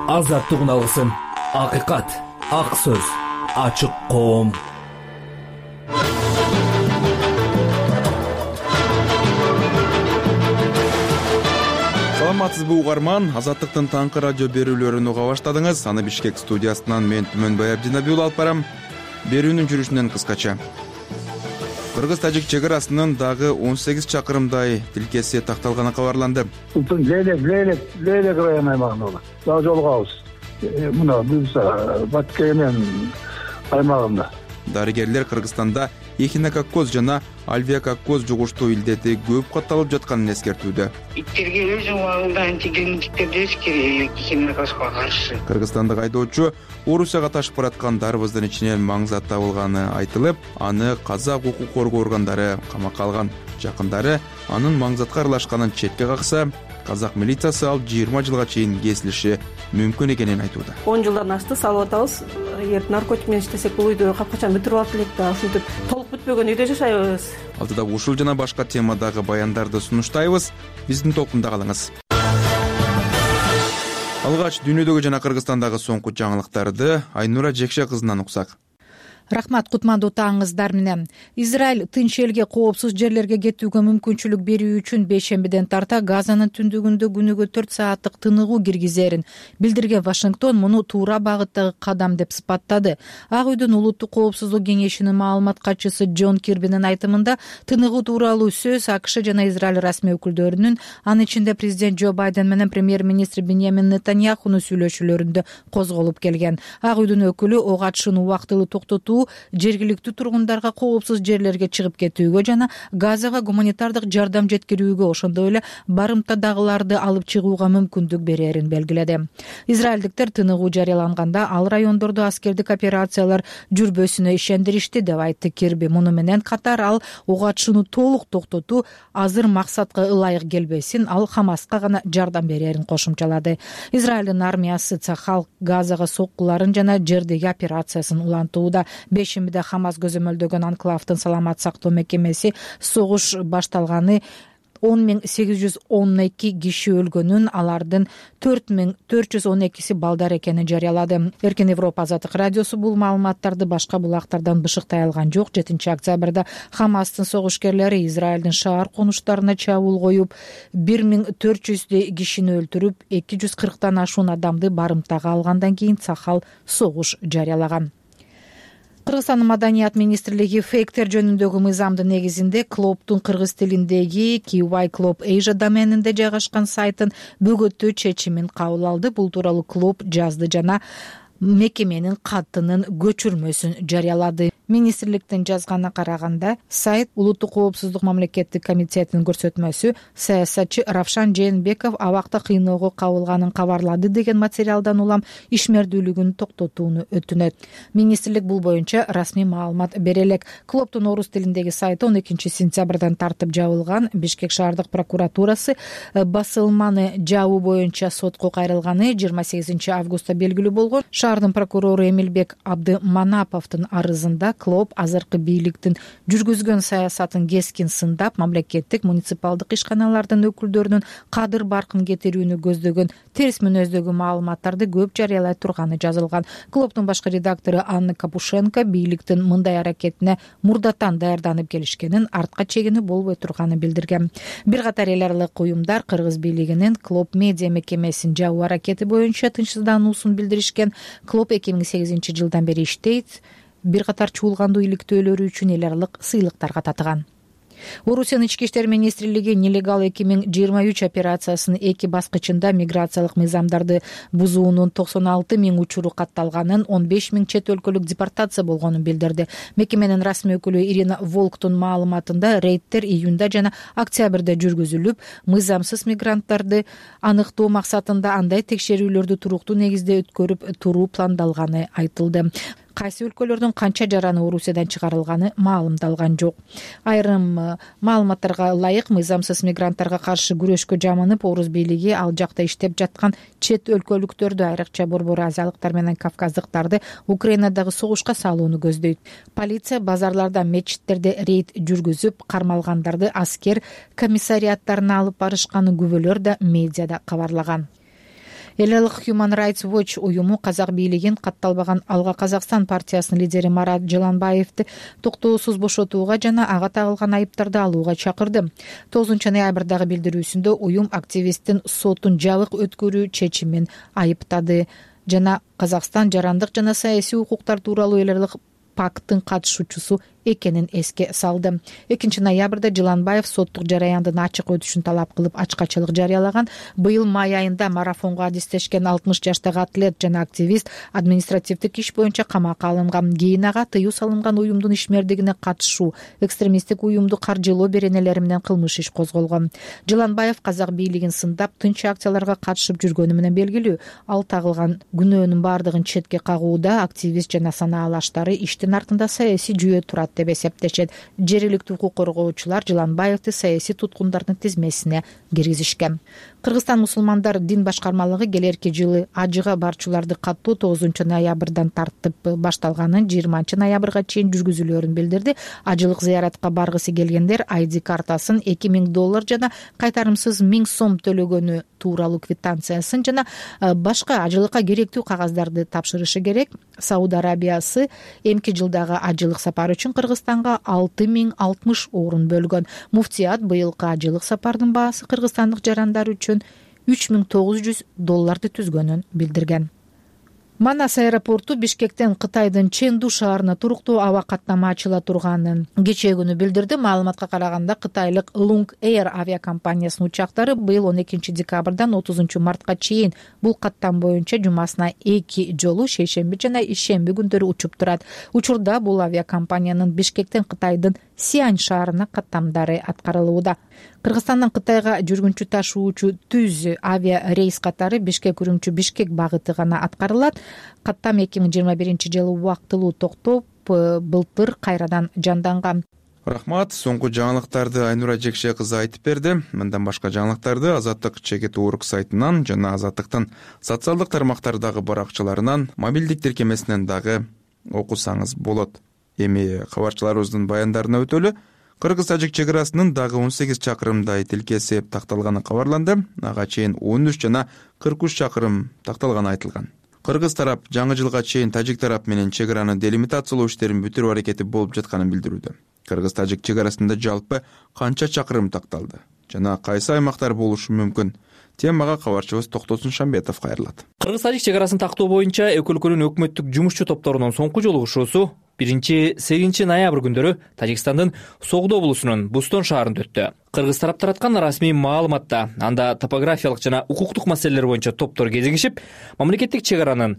азаттыгын алгысың. Акыйкат, ак сөз, ачык коом. Саламатсызбы угарман, Азаттыктын таңкы радио берүүлөрүн уга баштадыңыз. Аны Бишкек студиясынан мен Түмөнбай Абдинабиул алып барам. Берүүнүн жүрүшүнөн кыскача. Кыргыз-тажик чек арасынын дагы 18 чакырымдай тилкеси такталганы кабарланды. Лейлек район аймагында болот. Дагы жолугабыз. Мына Буза, Баткенен аймагында. Дарыгерлер Кыргызстанда эхинококкоз жана альвеококкоз жугуштуу илдети көп катталып жатканын эскертүүдө. Иттерге өз убагында антигенниктер деш керек, эхинококкозго каршы. Кыргызстандык айдоочу Орусияга ташып бараткан дарбыздын ичинен маңзат табылганы айтылып, аны казак укук коргоо органдары камакка алган. Жакындары анын маңзатка аралашканын четке какса, казак милициясы ал 20 жылга чейин кесилиши мүмкүн экенин айтууда. 10 жылдан ашты салып атабыз. Эгер наркотик менен иштесек бул үйдө капкачан бүтүрүп алып элек да, ушинтип толук бүтпөгөн үйдө жашайбыз. Алтыда ушул жана башка темадагы баяндарды сунуштайбыз. Биздин толкунда калыңыз. Алгач дүйнөдөгү жана Кыргызстандагы соңку жаңылыктарды Айнура Жекше кызынан уксак. Рахмат, кутмандуу таңыңыздар менен. Израиль тынч элге коопсуз жерлерге кетүүгө мүмкүнчүлүк берүү үчүн бейшембиден тарта Газанын түндүгүндө күнүгө 4 сааттык тыныгуу киргизерин билдирген Вашингтон муну туура багыттагы кадам деп сыпаттады. Ак үйдүн улуттук коопсуздук кеңешинин маалымат катчысы Джон Кирбинин айтымында, тыныгуу тууралуу сөз АКШ жана Израиль расмий өкүлдөрүнүн, анын ичинде президент Джо Байден менен премьер-министр Беньямин Нетаньяхунун сүйлөшүүлөрүндө козголуп келген. Ак үйдүн өкүлү ок атышууну убактылуу токтотуу, жергиликтүү тургундарга коопсуз жерлерге чыгып кетүүгө жана Газага гуманитардык жардам жеткирүүгө, ошондой эле барымтадагыларды алып чыгууга мүмкүндүк берерин белгиледи. Израилдиктер тыныгуу жарыяланганда ал райондордо аскердик операциялар жүрбөсүнө ишендиришти деп айтты Кирби. Муну менен катар ал ок атышууну толук токтотуу азыр максатка ылайык келбесин, ал Хамаска гана жардам берерин кошумчалады. Израилдин армиясы Цахал Газага соккуларын жана жердеги операциясын улантууда. Бейшембиде Хамас көзөмөлдөгөн анклавдын саламат сактоо мекемеси согуш башталганы 10.812 киши өлгөнүн, алардын 4.412 балдар экенин жарыялады. Эркин Европа Азаттык радиосу бул маалыматтарды башка булактардан бышыктай алган жок. 7-октябрда Хамастын согушкерлери Израилдин шаар конуштарына чабуул коюп, 1400 кишини өлтүрүп, 240 ашуун адамды барымтага алгандан кийин Цахал согуш жарыялаган. Кыргызстандын Маданият министрлиги фейктер жөнүндөгү мыйзамдын негизинде клубдун кыргыз тилиндеги KY Club Asia доменинде жайгашкан сайтын бөгөттөө чечимин кабыл алды. Бул тууралуу клуб жазды жана мекеменин катынын көчүрмөсүн жарыялады. Министрликтин жазганына караганда, сайт Улуттук коопсуздук мамлекеттик комитетинин көрсөтмөсү саясатчы Равшан Жээнбеков абакта кыйноого кабылганын кабарлады деген материалдан улам ишмердүүлүгүн токтотууну өтүнөт. Министрлик бул боюнча расмий маалымат бере элек. Клубдун орус тилиндеги сайты 12 сентябрдан тартып жабылган. Бишкек шаардык прокуратурасы басылманы жабуу боюнча сотко кайрылганы 28 августта белгилүү болгон. Шаардын прокурору Эмилбек Абдыманаповдун арызында клуб азыркы бийликтин жүргүзгөн саясатын кескин сындап, мамлекеттик муниципалдык ишканалардын өкүлдөрүнүн кадыр баркын кетирүүнү көздөгөн терс мүнөздөгү маалыматтарды көп жарыялай турганы жазылган. Клубдун башкы редактору Анна Капушенко бийликтин мындай аракетине мурдатан даярданып келишкенин, артка чегини болбой турганын билдирген. Бир катар эл аралык уюмдар Кыргыз бийлигинин клуб медиа мекемесин жабуу аракети боюнча тынчсыздануусун билдиришкен. Клуб 2008 жылдан бери иштейт. Бир катар чуулгандуу иликтөөлөрү үчүн эл аралык сыйлыктарга татыган. Орусиянын ички иштер министрлиги нелегал 2023 операциясынын 2 баскычында миграциялык мыйзамдарды бузуунун 96 000 учуру катталганын, 15 000 чет өлкөлүк депортация болгонун билдирди. Мекеменин расмий өкүлү Ирина Волктун маалыматында, рейдтер июнда жана октябрда жүргүзүлүп, мыйзамсыз мигранттарды аныктоо максатында андай текшерүүлөрдү туруктуу негизде өткөрүп туруу пландалганы айтылды. Кайсы өлкөлөрдүн канча жараны Орусиядан чыгарылганы маалымдалган жок. Айрым маалыматтарга ылайык, мыйзамсыз мигранттарга каршы күрөшкө жамынып, Орус бийлиги ал жакта иштеп жаткан чет өлкөлүктөрдү, айрыкча Борбор азиялыктар менен кавказдыктарды Украинадагы согушка салууну көздөйт. Полиция базарларда, мечиттерде рейд жүргүзүп, кармалгандарды аскер комиссариаттарына алып барышканын күбөлөр да медиада кабарлаган. Эл алык Human Rights Watch уюму казак бийлигин катталбаган Алга Казакстан партиясынын лидери Марат Жыланбаевди токтоосуз бошотууга жана ага тагылган айыптарды алууга чакырды. 9 ноябрдагы билдирүүсүндө уюм активисттин сотун жабык өткөрүү чечимин айыптады жана Казакстан жарандык жана саясий укуктар тууралуу эл аралык пакттын катышуучусу экенин эске салды. 2 ноябрда Жыланбаев соттук жараяндын ачык өтүшүн талап кылып ачкачылык жарыялаган. Быйыл май айында марафонго адистешкен 60 жаштагы атлет жана активист административдик иш боюнча камакка алынган. Кийин ага тыюу салынган уюмдун ишмердигине катышуу, экстремисттик уюмду каржылоо беренелери менен кылмыш иш козголгон. Жыланбаев казак бийлигин сындап, тынч акцияларга катышып жүргөнү менен белгилүү. Ал тагылган күнөөнүн бардыгын четке кагууда активист жана санаалаштары иштин артында саясий жүйө турат деп эсептешет. Жергиликтүү укук коргоочулар Жыланбаевди саясий туткундардын тизмесине киргизишкен. Кыргызстан мусулмандар дин башкармалыгы келерки жылы ажыга барчуларды каттуу 9 ноябрдан тартып башталганын 20 ноябрга чейин жүргүзүлөөрүн билдирди. Ажылык зыяратка баргысы келгендер ID картасын $2000 жана кайтарымсыз 1000 сом төлөгөнү тууралуу квитанциясын жана башка ажылыкка керектүү кагаздарды тапшырышы керек. Сауд Арабиясы эмки жылдагы ажылык сапары үчүн Кыргызстанга 6060 орун бөлгөн. Муфтият быйылкы ажылык сапардын баасы кыргызстандык жарандар үчүн $3900 түзгөнүн билдирген. Манас аэропорту Бишкектен Кытайдын Ченду шаарына туруктуу аба каттама ачыла турганын кечээ күнү билдирди. Маалыматка караганда Кытайлык Lung Air авиакомпаниясынын учактары быйыл 12 декабрдан 30 мартка чейин бул каттам боюнча жумасына 2 жолу шейшемби жана ишемби күндөрү учуп турат. Учурда бул авиакомпаниянын Бишкектен Кытайдын Сиань шаарына каттамдары аткарылууда. Кыргызстандан Кытайга жүргүнчү ташуучу түз авиа рейс катары Бишкек-Үрүмчү Бишкек багыты гана аткарылат. Каттам 2021 жылы убактылуу токтоп, былтыр кайрадан жанданган. Рахмат. Соңку жаңылыктарды Айнура Жекше кызы айтып берди. Мындан башка жаңылыктарды Азаттык чекит урок сайтынан жана Азаттыктын социалдык тармактардагы баракчаларынан, мобилдик тиркемесинен дагы окусаңыз болот. Эми кабарчыларыбыздын баяндарына өтөлү. Кыргыз-тажик чек арасынын дагы 18 чакырымдай тилкеси такталганы кабарланды. Ага чейин 13 жана 43 чакырым такталганы айтылган. Кыргыз тарап жаңы жылга чейин тажик тарап менен чек араны делимитациялоо иштерин бүтүрүү аракети болуп жатканын билдирүүдө. Кыргыз-тажик чек арасында жалпы канча чакырым такталды жана кайсы аймактар болушу мүмкүн? Темага кабарчыбыз Токтосун Шамбетов кайрылат. Кыргыз-тажик чек арасын тактоо боюнча эки өлкөнүн өкмөттүк жумушчу топторунун соңку жолугушуусу 1-8 ноябрь күндөрү Тажикстандын Согдо облусунун Бустон шаарында өттү. Кыргыз тарап тараткан расмий маалыматта анда топографиялык жана укуктук маселелер боюнча топтор кезигишип, мамлекеттик чек аранын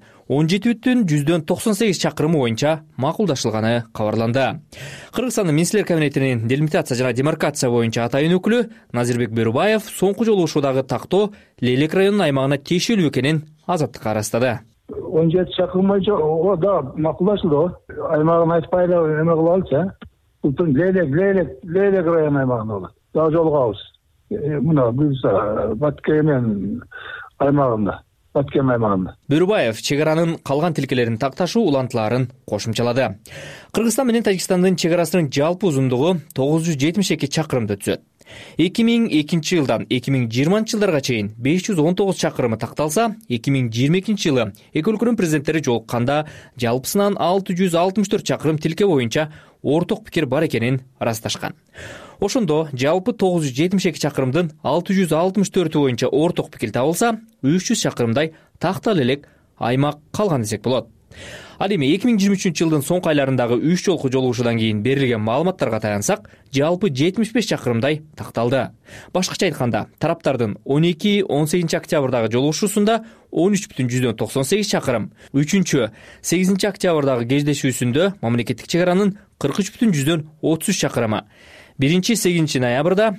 17,98 чакырымы боюнча макулдашылганы кабарланды. Кыргызстандын Министрлер кабинетинин делимитация жана демаркация боюнча атайын өкүлү Назирбек Берубаев соңку жолугушуудагы тактоо Лейлек районунун аймагына тиешелүү экенин Азаттыкка ырастады. 17 чакырым боюнча о да макулдашылды. Аймагын айтпай эле эме кылып алчы. Бул Лейлек район аймагында болот. Дагы жолугабыз. Мына биз Баткен аймагында. Берубаев чек аранын калган тилкелерин такташуу улантыларын кошумчалады. Кыргызстан менен Тажикстандын чек арасынын жалпы узундугу 972 чакырымды түзөт. 2002 жылдан 2020 жылдарга чейин 519 чакырымы такталса, 2022 жылы эки өлкөнүн президенттери жолукканда жалпысынан 664 чакырым тилке боюнча орток пикир бар экенин ырасташкан. Ошондо жалпы 972 чакырымдын 664 боюнча орток пикир табылса, 300 чакырымдай тактал элек аймак калган десек болот. Ал эми 2023 жылдын соңку айларындагы 3 жолку жолугушуудан кийин берилген маалыматтарга таянсак, жалпы 75 чакырымдай такталды. Башкача айтканда, тараптардын 12-18 октябрдагы жолугушуусунда 13,98 чакырым, 3-8 октябрдагы кездешүүсүндө мамлекеттик чек аранын 43,33 чакырымы, 1-8 ноябрда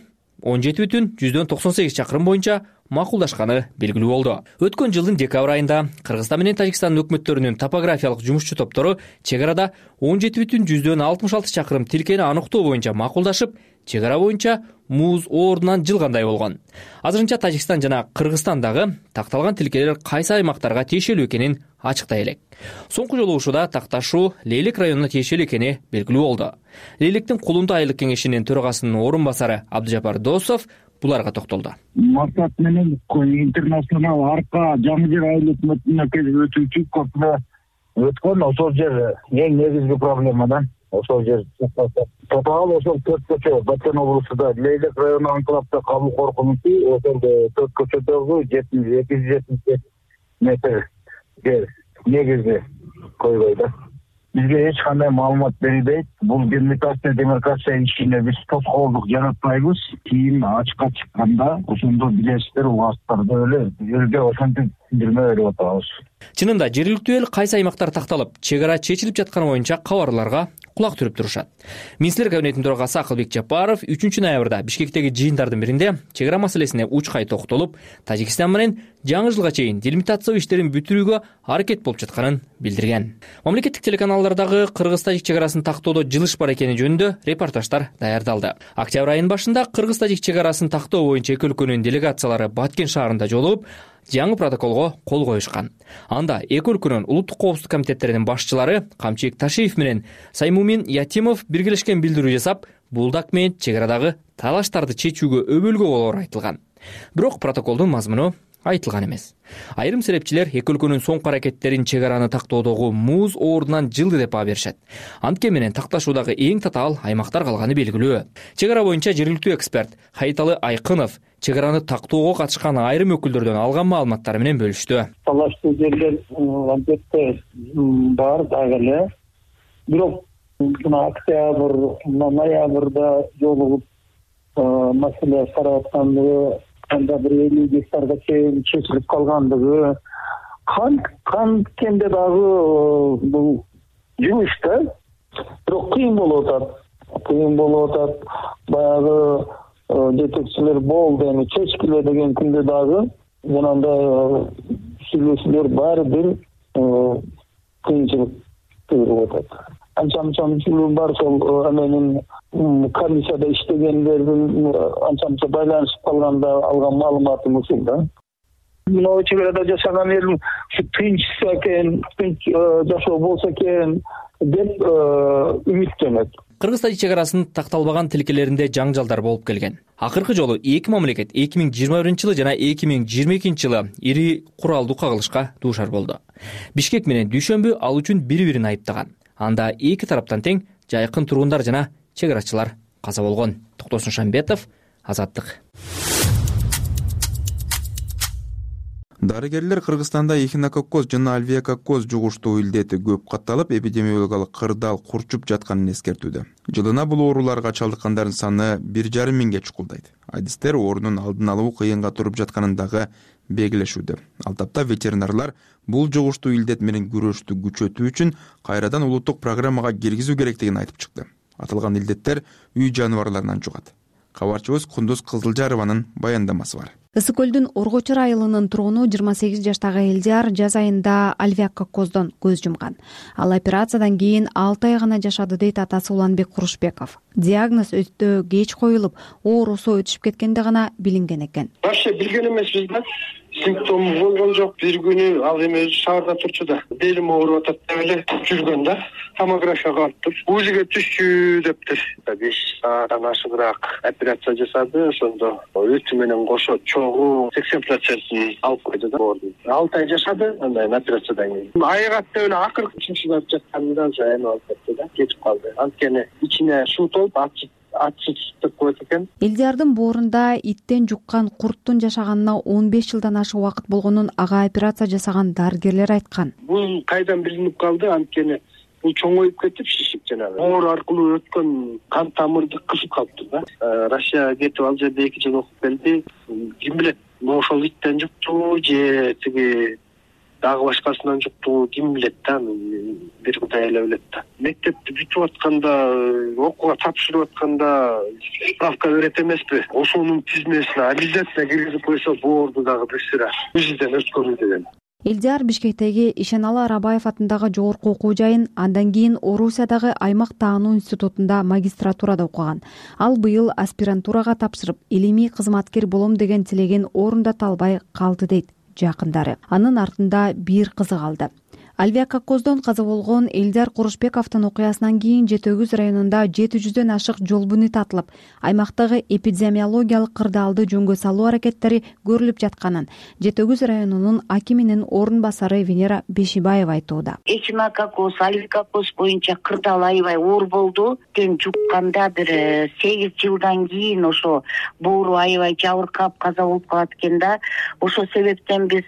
17,98 чакырым боюнча макулдашканы белгилүү болду. Өткөн жылдын декабрь айында Кыргызстан менен Тажикстандын өкмөттөрүнүн топографиялык жумушчу топтору чек арада 17,66 чакырым тилкени аныктоо боюнча макулдашып, чек ара боюнча муз ордунан жылгандай болгон. Азырынча Тажикстан жана Кыргызстан дагы такталган тилкелер кайсы аймактарга тиешелүү экенин ачыктай элек. Соңку жолугушууда такташуу Лейлек районуна тиешелүү экени белгилүү болду. Лейлектин Кулунду айылык кеңешинин төрагасынын орун басары Абдыжапар Досов буларга токтолду. Максат менен интернационал арка жаңы жер айыл өкмөтүнө келип өтүүчү көпүнө өткөн ошол жер эң негизги проблема да. Ошол жер тотал ошол 4 көчө Баткен облусунда Лейлек району анклавда кабыл коркунучу ошолдо 4 көчөдөгү 270 метр жер негизги койбой да. Бизге эч кандай маалымат берилбейт. Бул демаркация ишине биз тоскоолдук жаратпайбыз. Кийин ачыкка чыкканда ошондо билесиздер, убактарда элге ошентип билме берип атабыз. Чынында жергиликтүү эл кайсы аймактар такталып, чек ара чечилип жатканы боюнча кабарларга кулак түрүп турушат. Министрлер кабинетинин төрагасы Акылбек Жапаров 3 ноябрда Бишкектеги жыйындардын биринде чек ара маселесине учкай токтолуп, Тажикстан менен жаңы жылга чейин делимитация иштерин бүтүрүүгө аракет болуп жатканын билдирген. Мамлекеттик телеканалдардагы кыргыз-тажик чек арасын тактоодо жылыш бар экени жөнүндө репортаждар даярдалды. Октябрь айынын башында кыргыз-тажик чек арасын тактоо боюнча эки өлкөнүн делегациялары Баткен шаарында жолугуп, жаңы протоколго кол коюшкан. Анда эки өлкөнүн улуттук коопсуздук комитеттеринин башчылары Камчык Ташиев менен Саймумин Ятимов биргелешкен билдирүү жасап, бул документ чек арадагы талаштарды чечүүгө өбөлгө болоору айтылган. Бирок протоколдун мазмуну айтылган эмес. Айрым серепчилер эки өлкөнүн соңку аракеттерин чек араны тактоодогу муз оорунан жылды деп баа беришет. Антке менен такташуудагы эң татаал аймактар калганы белгилүү. Чек ара боюнча жергиликтүү эксперт Хайталы Айкынов чек араны тактоого катышкан айрым өкүлдөрдөн алган маалыматтары менен бөлүштү. Талаштуу жерлер албетте бар дагы эле. Бирок октябрь, ноябрда жолугуп маселе карап аткандыгы, анда бир 50 гектарга чейин чечилип калгандыгы, канткенде дагы бул жумуш да. Бирок кыйын болуп атат. Баягы жетекчилер болду, эми чечкиле деген күндө дагы жанагындай сүйлөшүүлөр баары бир кыйынчылык тууруп атат. Анча мүчөлүү бар, сол эменин комиссияда иштегендердин анча байланышып калганда алган маалыматым ушул да. Мына чек арада жашаган эл тынчса экен, тынч жашоо болсо экен деп үмүттөнөт. Кыргыз-тажик чек арасынын такталбаган тилкелеринде жаңжалдар болуп келген. Акыркы жолу эки мамлекет 2021-жылы жана 2022-жылы ири куралдуу кагылышка дуушар болду. Бишкек менен Дүйшөмбү ал үчүн бири-бирин айыптаган. Анда эки тараптан тең жайкын тургундар жана чек арачылар каза болгон. Токтосун Шамбетов, Азаттык. Дарыгерлер Кыргызстанда эхинококкоз жана альвеококкоз жугуштуу илдети көп катталып, эпидемиологиялык кырдаал курчуп жатканын эскертүүдө. Жылына бул ооруларга чалдыккандардын саны 1,5 миңге чукулдайт. Адистер оорунун алдын алуу кыйынга туруп жатканын дагы белгилешүүдө. Ал тапта ветеринарлар бул жугуштуу илдет менен күрөштү күчөтүү үчүн кайрадан улуттук программага киргизүү керектигин айтып чыкты. Аталган илдеттер үй жаныбарларынан жугат. Кабарчыбыз Кундуз Кызылжарованын баяндамасы бар. Ысык көлдүн Оргочор айылынын тургуну 28 жаштагы Элдияр жаз айында альвеококкоздон көз жумган. Ал операциядан кийин 6 ай гана жашады дейт атасы Уланбек Курушбеков. Диагноз өтө кеч коюлуп, оорусу өтүшүп кеткенде гана билинген экен. Вообще билген эмеспиз да. Симптом болгон жок. Бир күнү ал эме шаарда турчу да. Белим ооруп атат деп эле жүргөн да. Томографияга алыптыр. УЗИге түшчү дептир. 5 сааттан ашыгыраак операция жасады. Ошондо өтүү менен кошо чогуу 80% алып койду да. 6 ай жашады андан операциядан кийин. Айгат деп эле акыркы чыңчылап жатканда эме алып кетти да. Кетип калды. Анткени ичине суу толуп ачып койт экен. Элдиярдын боорунда иттен жуккан курттун жашаганына 15 жылдан ашык убакыт болгонун ага операция жасаган дарыгерлер айткан. Бул кайдан билинип калды? Анткени бул чоңоюп кетип, шишип жанагы оор аркылуу өткөн кан тамырды кысып калыптыр да. Россияга кетип ал жерде 2 жыл окуп келди. Ким билет, ошол иттен жукту же тиги дагы башкасынан жукту, ким билет да, бир Кудай эле билет да. Мектепти бүтүп атканда, окууга тапшырып атканда справка берет эмеспи? Ошонун тизмесине обязательно киргизип койсо боорду дагы бир сыра УЗИден өткөрүү деген. Элдияр Бишкектеги Ишеналы Арабаев атындагы жогорку окуу жайын, андан кийин Орусиядагы Аймак таануу институтунда магистратурада окуган. Ал быйыл аспирантурага тапшырып, илимий кызматкер болом деген тилеген орундата албай калды дейт жакындары. Анын артында бир кызы калды. Авиакокоздон каза болгон Элдияр Курушбековдун окуясынан кийин Жети Өгүз районунда 700дөн ашык жол бүнүт атылып, аймактагы эпидемиологиялык кырдаалды жөнгө салуу аракеттери көрүлүп жатканын Жети Өгүз районунун акиминин орун басары Венера Бешибаева айтууда. Эхинококоз, альвикокоз боюнча кырдаал аябай оор болду. Жукканда бир 8 жылдан кийин ошо боору аябай жабыркап каза болуп калат экен да. Ошол себептен биз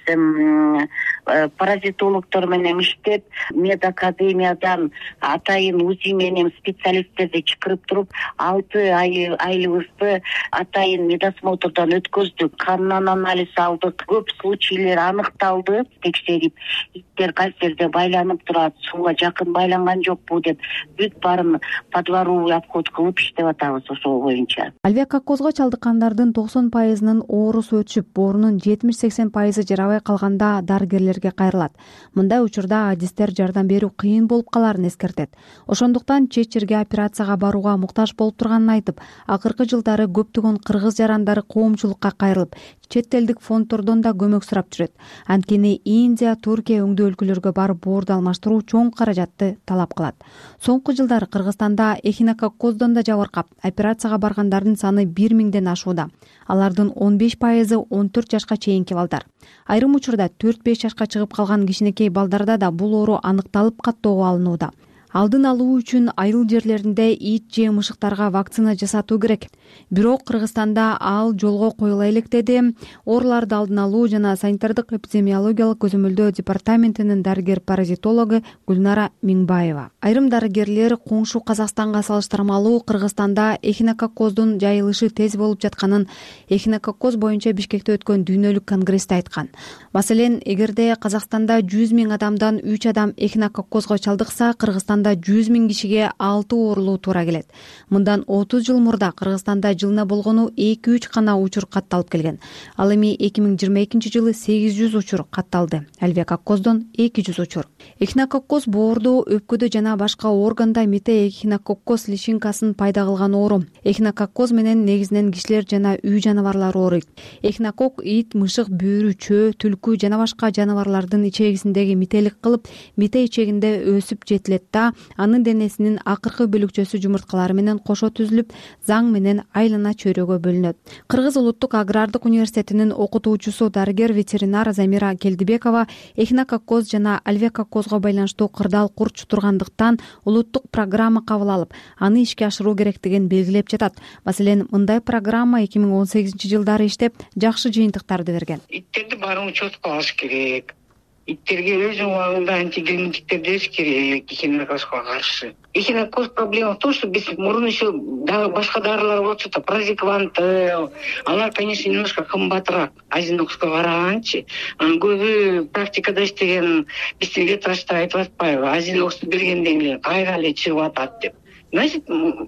паразитологдор менен иштеп, медакадемиядан атайын УЗИ менен специалисттерди чакырып туруп, 6 айлыбызды атайын медосмотрдон өткөздүк. Кандан анализ алдык, көп случайлар аныкталды. Текшерип, иттер кайсерде байланып турат, сууга жакын байланган жокпу деп бүт баарын подворовый обход кылып иштеп атабыз ошол боюнча. Авиакокозго чалдыккандардын 90%-нын оорусу өтүшүп, боорунун 70-80% жарабай калганда дарыгерлерге кайрылат. Мындай учурда адистер жардам берүү кыйын болуп каларын эскертет. Ошондуктан чет жерге операцияга барууга муктаж болуп турганын айтып, акыркы жылдары көптөгөн кыргыз жарандары коомчулукка кайрылып, чет элдик фонддордон да көмөк сурап жүрөт. Анткени Индия, Туркия өңдүү өлкөлөргө барып боорду алмаштыруу чоң каражатты талап кылат. Соңку жылдары Кыргызстанда эхинококоздон да жабыркап, операцияга баргандардын саны 1000ден ашууда. Алардын 15% 14 жашка чейинки балдар. Айрым учурда 4-5 жашка чыгып калган кичинекей балдарда да бул оору аныкталып каттоого алынууда. Алдын алуу үчүн айыл жерлеринде ит же мышыктарга вакцина жасатуу керек. Бирок Кыргызстанда ал жолго коюла элек, деди ооруларды алдын алуу жана санитардык эпидемиологиялык көзөмөлдөө департаментинин дарыгер-паразитологу Гүлнара Миңбаева. Айрым дарыгерлер коңшу Казакстанга салыштырмалуу Кыргызстанда эхинококоздун жайылышы тез болуп жатканын эхинококоз боюнча Бишкекте өткөн дүйнөлүк конгрессте айткан. Маселен, эгерде Казакстанда 100 000 адамдан 3 адам эхинококозго чалдыкса, Кыргызстанда 100 000 кишиге 6 оорулуу туура келет. Мындан 30 жыл мурда Кыргызстанда жылына болгону 2-3 гана учур катталып келген. Ал эми 2022 жылы 800 учур катталды. Авиакокоздон 200 учур. Эхинококоз боорду, өпкөдө жана башка органда метаэхинококоз личинкасын пайда кылган оору. Эхинококоз менен негизинен кишилер жана үй жаныбарлары ооруйт. Эхинокок ит, мышык, бүүрү, чөө, түлкү жана башка жаныбарлардын ичегисиндеги мителик кылып, мите ичегинде өсүп жетилет да, анын денесинин акыркы бөлүкчөсү жумурткалары менен кошо түзүлүп, заң менен айлана чөйрөгө бөлүнөт. Кыргыз улуттук агрардык университетинин окутуучусу дарыгер-ветеринар Замира Келдибекова эхинококоз жана авиакокозго байланыштуу кырдаал курч тургандыктан улуттук программа кабыл алып, аны ишке ашыруу керектигин белгилеп жатат. Маселен, мындай программа 2018 жылдары иштеп, жакшы жыйынтыктарды берген. Иттерди баарын учетко алыш керек. Иттерге өз убагында антигенетиктер бериш керек эхинокозго каршы. Эхинокоз проблема в том, что без мурун еще башка дарылар болчу да, прозекванты, алар, конечно, немножко кымбатыраак азинокско караганчы. Анын көбү практикада иштеген биздин ветврачтар айтып атпайбы, азиноксду бергенден кийин кайра эле чыгып атат деп. Значит,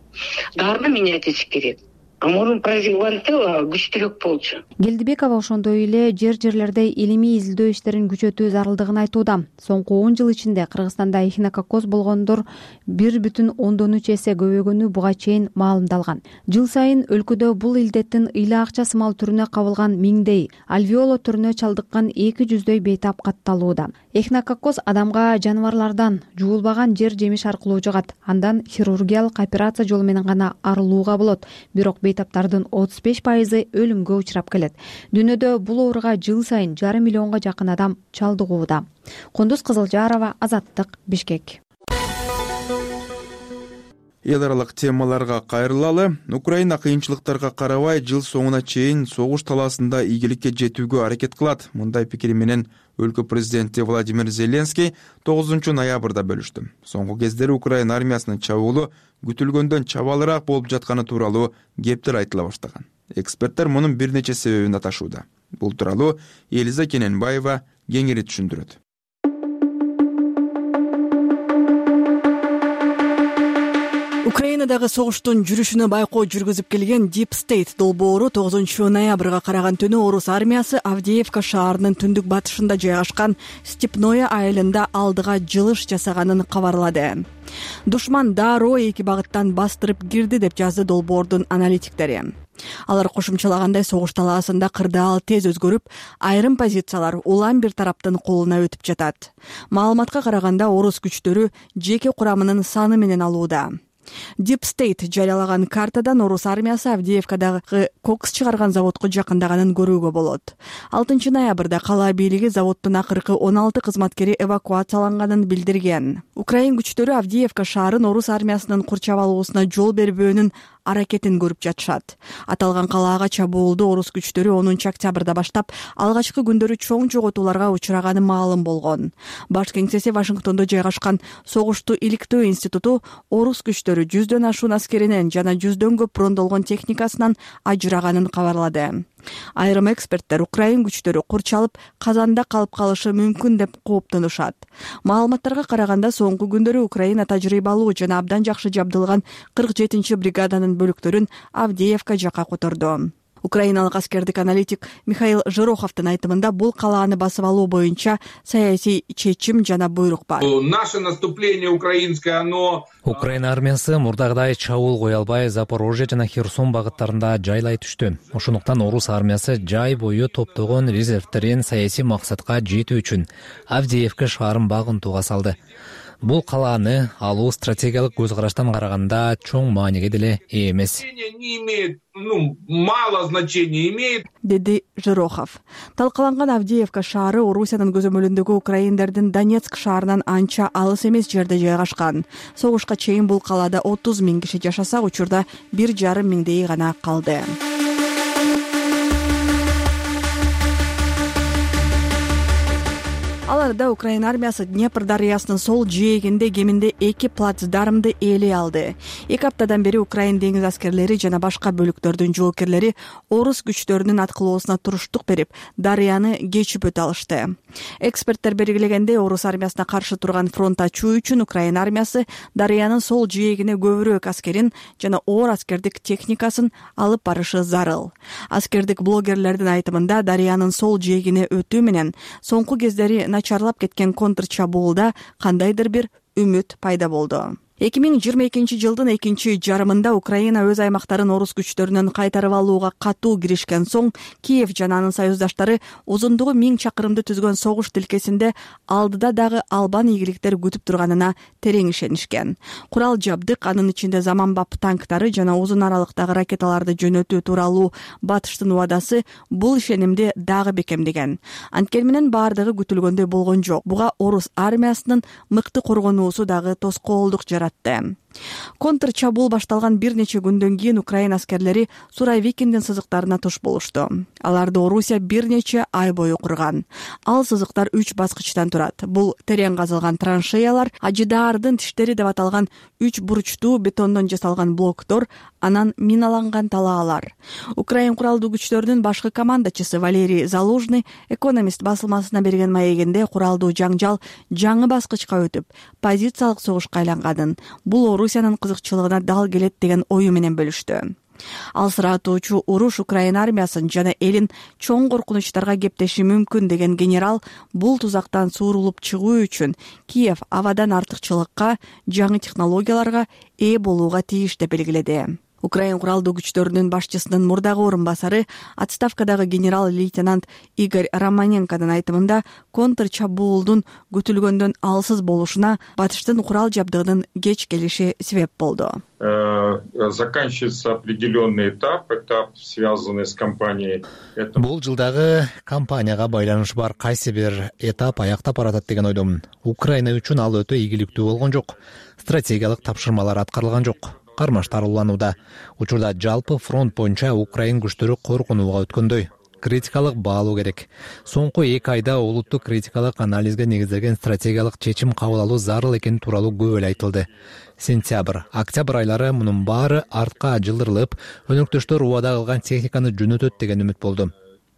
дарыны менять этиш керек. Мурун прозекванты күчтүүрөөк болчу. Келдибекова ошондой эле жерлерде илимий изилдөө иштерин күчөтүү зарылдыгын айтууда. Соңку 10 жыл ичинде Кыргызстанда эхинококоз болгондор 1,3 эсе көбөйгөнү буга чейин маалымдалган. Жыл сайын өлкөдө бул илдеттин ыйла акча сымал түрүнө кабылган 1000дей, альвеоло түрүнө чалдыккан 200дөй бейтап катталууда. Эхинококоз адамга жаныбарлардан жуулбаган жер жемиш аркылуу жугат. Андан хирургиялык операция жолу менен гана арылууга болот. Бирок бейтаптардын 35% өлүмгө учурап келет. Дүйнөдө бул ооруга жыл сайын 5,5 миллионго жакын адам чалдыгууда. Кундуз Кызылжарова, Азаттык, Бишкек. Эл аралык темаларга кайрылалы. Украина кыйынчылыктарга карабай жыл соңуна чейин согуш талаасында ийгиликке жетүүгө аракет кылат. Мындай пикири менен өлкө президенти Владимир Зеленский 9 ноябрда бөлүштү. Соңку кездери Украина армиясынын чабуулу күтүлгөндөн чабалыраак болуп жатканы тууралуу кептер айтыла баштаган. Эксперттер мунун бир нече себебин аташууда. Бул тууралуу Элиза Кененбаева кеңири түшүндүрөт. Украинадагы согуштун жүрүшүнө байкоо жүргүзүп келген Deep State долбоору 9 ноябрга караган түнү орус армиясы Авдеевка шаарынын түндүк батышында жайгашкан Степное айылында алдыга жылыш жасаганын кабарлады. Душман дароо эки багыттан бастырып кирди деп жазды долбоордун аналитиктери. Алар кошумчалагандай согуш талаасында кырдаал тез өзгөрүп, айрым позициялар улам бир тараптын колуна өтүп жатат. Маалыматка караганда орус күчтөрү жеке курамынын саны менен алууда. Deep State жарыялаган картадан орус армиясы Авдеевкадагы кокс чыгарган заводко жакындаганын көрүүгө болот. 6 ноябрда кала бийлиги заводдун акыркы 16 кызматкери эвакуацияланганын билдирген. Украин күчтөрү Авдеевка шаарын орус армиясынын курчап алуусуна жол бербөөнүн аракетин көрүп жатышат. Аталган калаага чабуулду орус күчтөрү 10 октябрда баштап алгачкы күндөрү чоң жоготууларга учураганы маалым болгон. Баш кеңсеси Вашингтондо жайгашкан согушту иликтөө институту орус күчтөрү 100дөн ашуун аскеринен жана 100дөн көп брондолгон техникасынан ажыраганын кабарлады. Айрым эксперттер Украин күчтөрү курчалып, казанда калып калышы мүмкүн деп кооптонушат. Маалыматтарга караганда соңку күндөрү Украина тажрыйбалуу жана абдан жакшы жабдылган 47-бригаданын бөлүктөрүн Авдеевка жакка которду. Украиналык аскердик аналитик Михаил Жироховдун айтымында бул калааны басып алуу боюнча саясий чечим жана буйрук бар. Наше наступление украинское, оно... Украина армиясы мурдагыдай чабуул кое албай, Запорожье жана Херсон багыттарында жайлай түштү. Ошондуктан орус армиясы жай бою топтогон резервтерин саясий максатка жетүү үчүн Авдеевка шаарын багынтууга салды. Бул калааны алуу стратегиялык көз караштан караганда чоң мааниге деле ээ эмес. Мало значения имеет, деди Жирохов. Талкаланган Авдеевка шаары Орусиянын көзөмөлүндөгү украиндердин Донецк шаарынан анча алыс эмес жерде жайгашкан. Согушка чейин бул калаада 30 000 киши жашаса, учурда 1,5 миңдей гана калды. Аларда Украин армиясы Днепр дарыясынын сол жээгинде кеминде 2 плацдармды ээлей алды. 2 аптадан бери Украин деңиз аскерлери жана башка бөлүктөрдүн жоокерлери орус күчтөрүнүн аткылоосуна туруштук берип, дарыяны кечип өтө алышты. Эксперттер белгилегендей, орус армиясына каршы турган фронт ачуу үчүн Украин армиясы дарыянын сол жээгине көбүрөөк аскерин жана оор аскердик техникасын алып барышы зарыл. Аскердик блогерлердин айтымында, дарыянын сол жээгине өтүү менен соңку кездери начарлап кеткен контрчабуулда кандайдыр бир үмүт пайда болду. 2022 жылдын экинчи жарымында Украина өз аймактарын орус күчтөрүнөн кайтарып алууга катуу киришкен соң, Киев жана анын союздаштары узундугу 1000 чакырымды түзгөн согуш тилкесинде алдыда дагы албан ийгиликтер күтүп турганына терең ишенишкен. Курал жабдык, анын ичинде заманбап танктары жана узун аралыктагы ракеталарды жөнөтүү тууралуу батыштын убадасы бул ишенимди дагы бекемдеген. Анткени менен баардыгы күтүлгөндөй болгон жок. Буга орус армиясынын мыкты коргонуусу дагы тоскоолдук жаратты. Контрчабуул башталган бир нече күндөн кийин Украин аскерлери Суровикиндин сызыктарына туш болушту. Аларды Орусия бир нече ай бою курган. Ал сызыктар 3 баскычтан турат. Бул терең казылган траншеялар, ажыдаардын тиштери деп аталган 3 бурчтуу бетондон жасалган блоктор, анан миналанган талаалар. Украин куралдуу күчтөрүнүн башкы командачысы Валерий Залужный Экономист басылмасына берген маегинде куралдуу жаңжал жаңы баскычка өтүп, позициялык согушка айланганын, бул Орусиянын кызыкчылыгына дал келет деген ою менен бөлүштү. Алсыратуучу уруш Украин армиясын жана элин чоң коркунучтарга кептеши мүмкүн деген генерал бул тузактан суурулуп чыгуу үчүн Киев абадан артыкчылыкка, жаңы технологияларга ээ болууга тийиш деп белгиледи. Украин куралдуу күчтөрүнүн башчысынын мурдагы орун басары, отставкадагы генерал-лейтенант Игорь Романенконун айтымында, контрчабуулдун күтүлгөндөн алсыз болушуна батыштын курал жабдыгынын кеч келиши себеп болду. Заканчивается определенный этап, связанный с кампанией. Бул жылдагы кампанияга байланышы бар кайсы бир этап аяктап баратат деген ойдомун. Украина үчүн ал өтө ийгиликтүү болгон жок. Стратегиялык тапшырмалар аткарылган жок. Кармаштар уланууда. Учурда жалпы фронт боюнча Украин күчтөрү коркунууга өткөндөй. Критикалык баалуу керек. Соңку 2 айда улуттук критикалык анализге негизделген стратегиялык чечим кабыл алуу зарыл экени тууралуу көп эле айтылды. Сентябрь, октябрь айлары мунун баары артка жылдырылып, өнөктөштөр убада кылган техниканы жөнөтөт деген үмүт болду.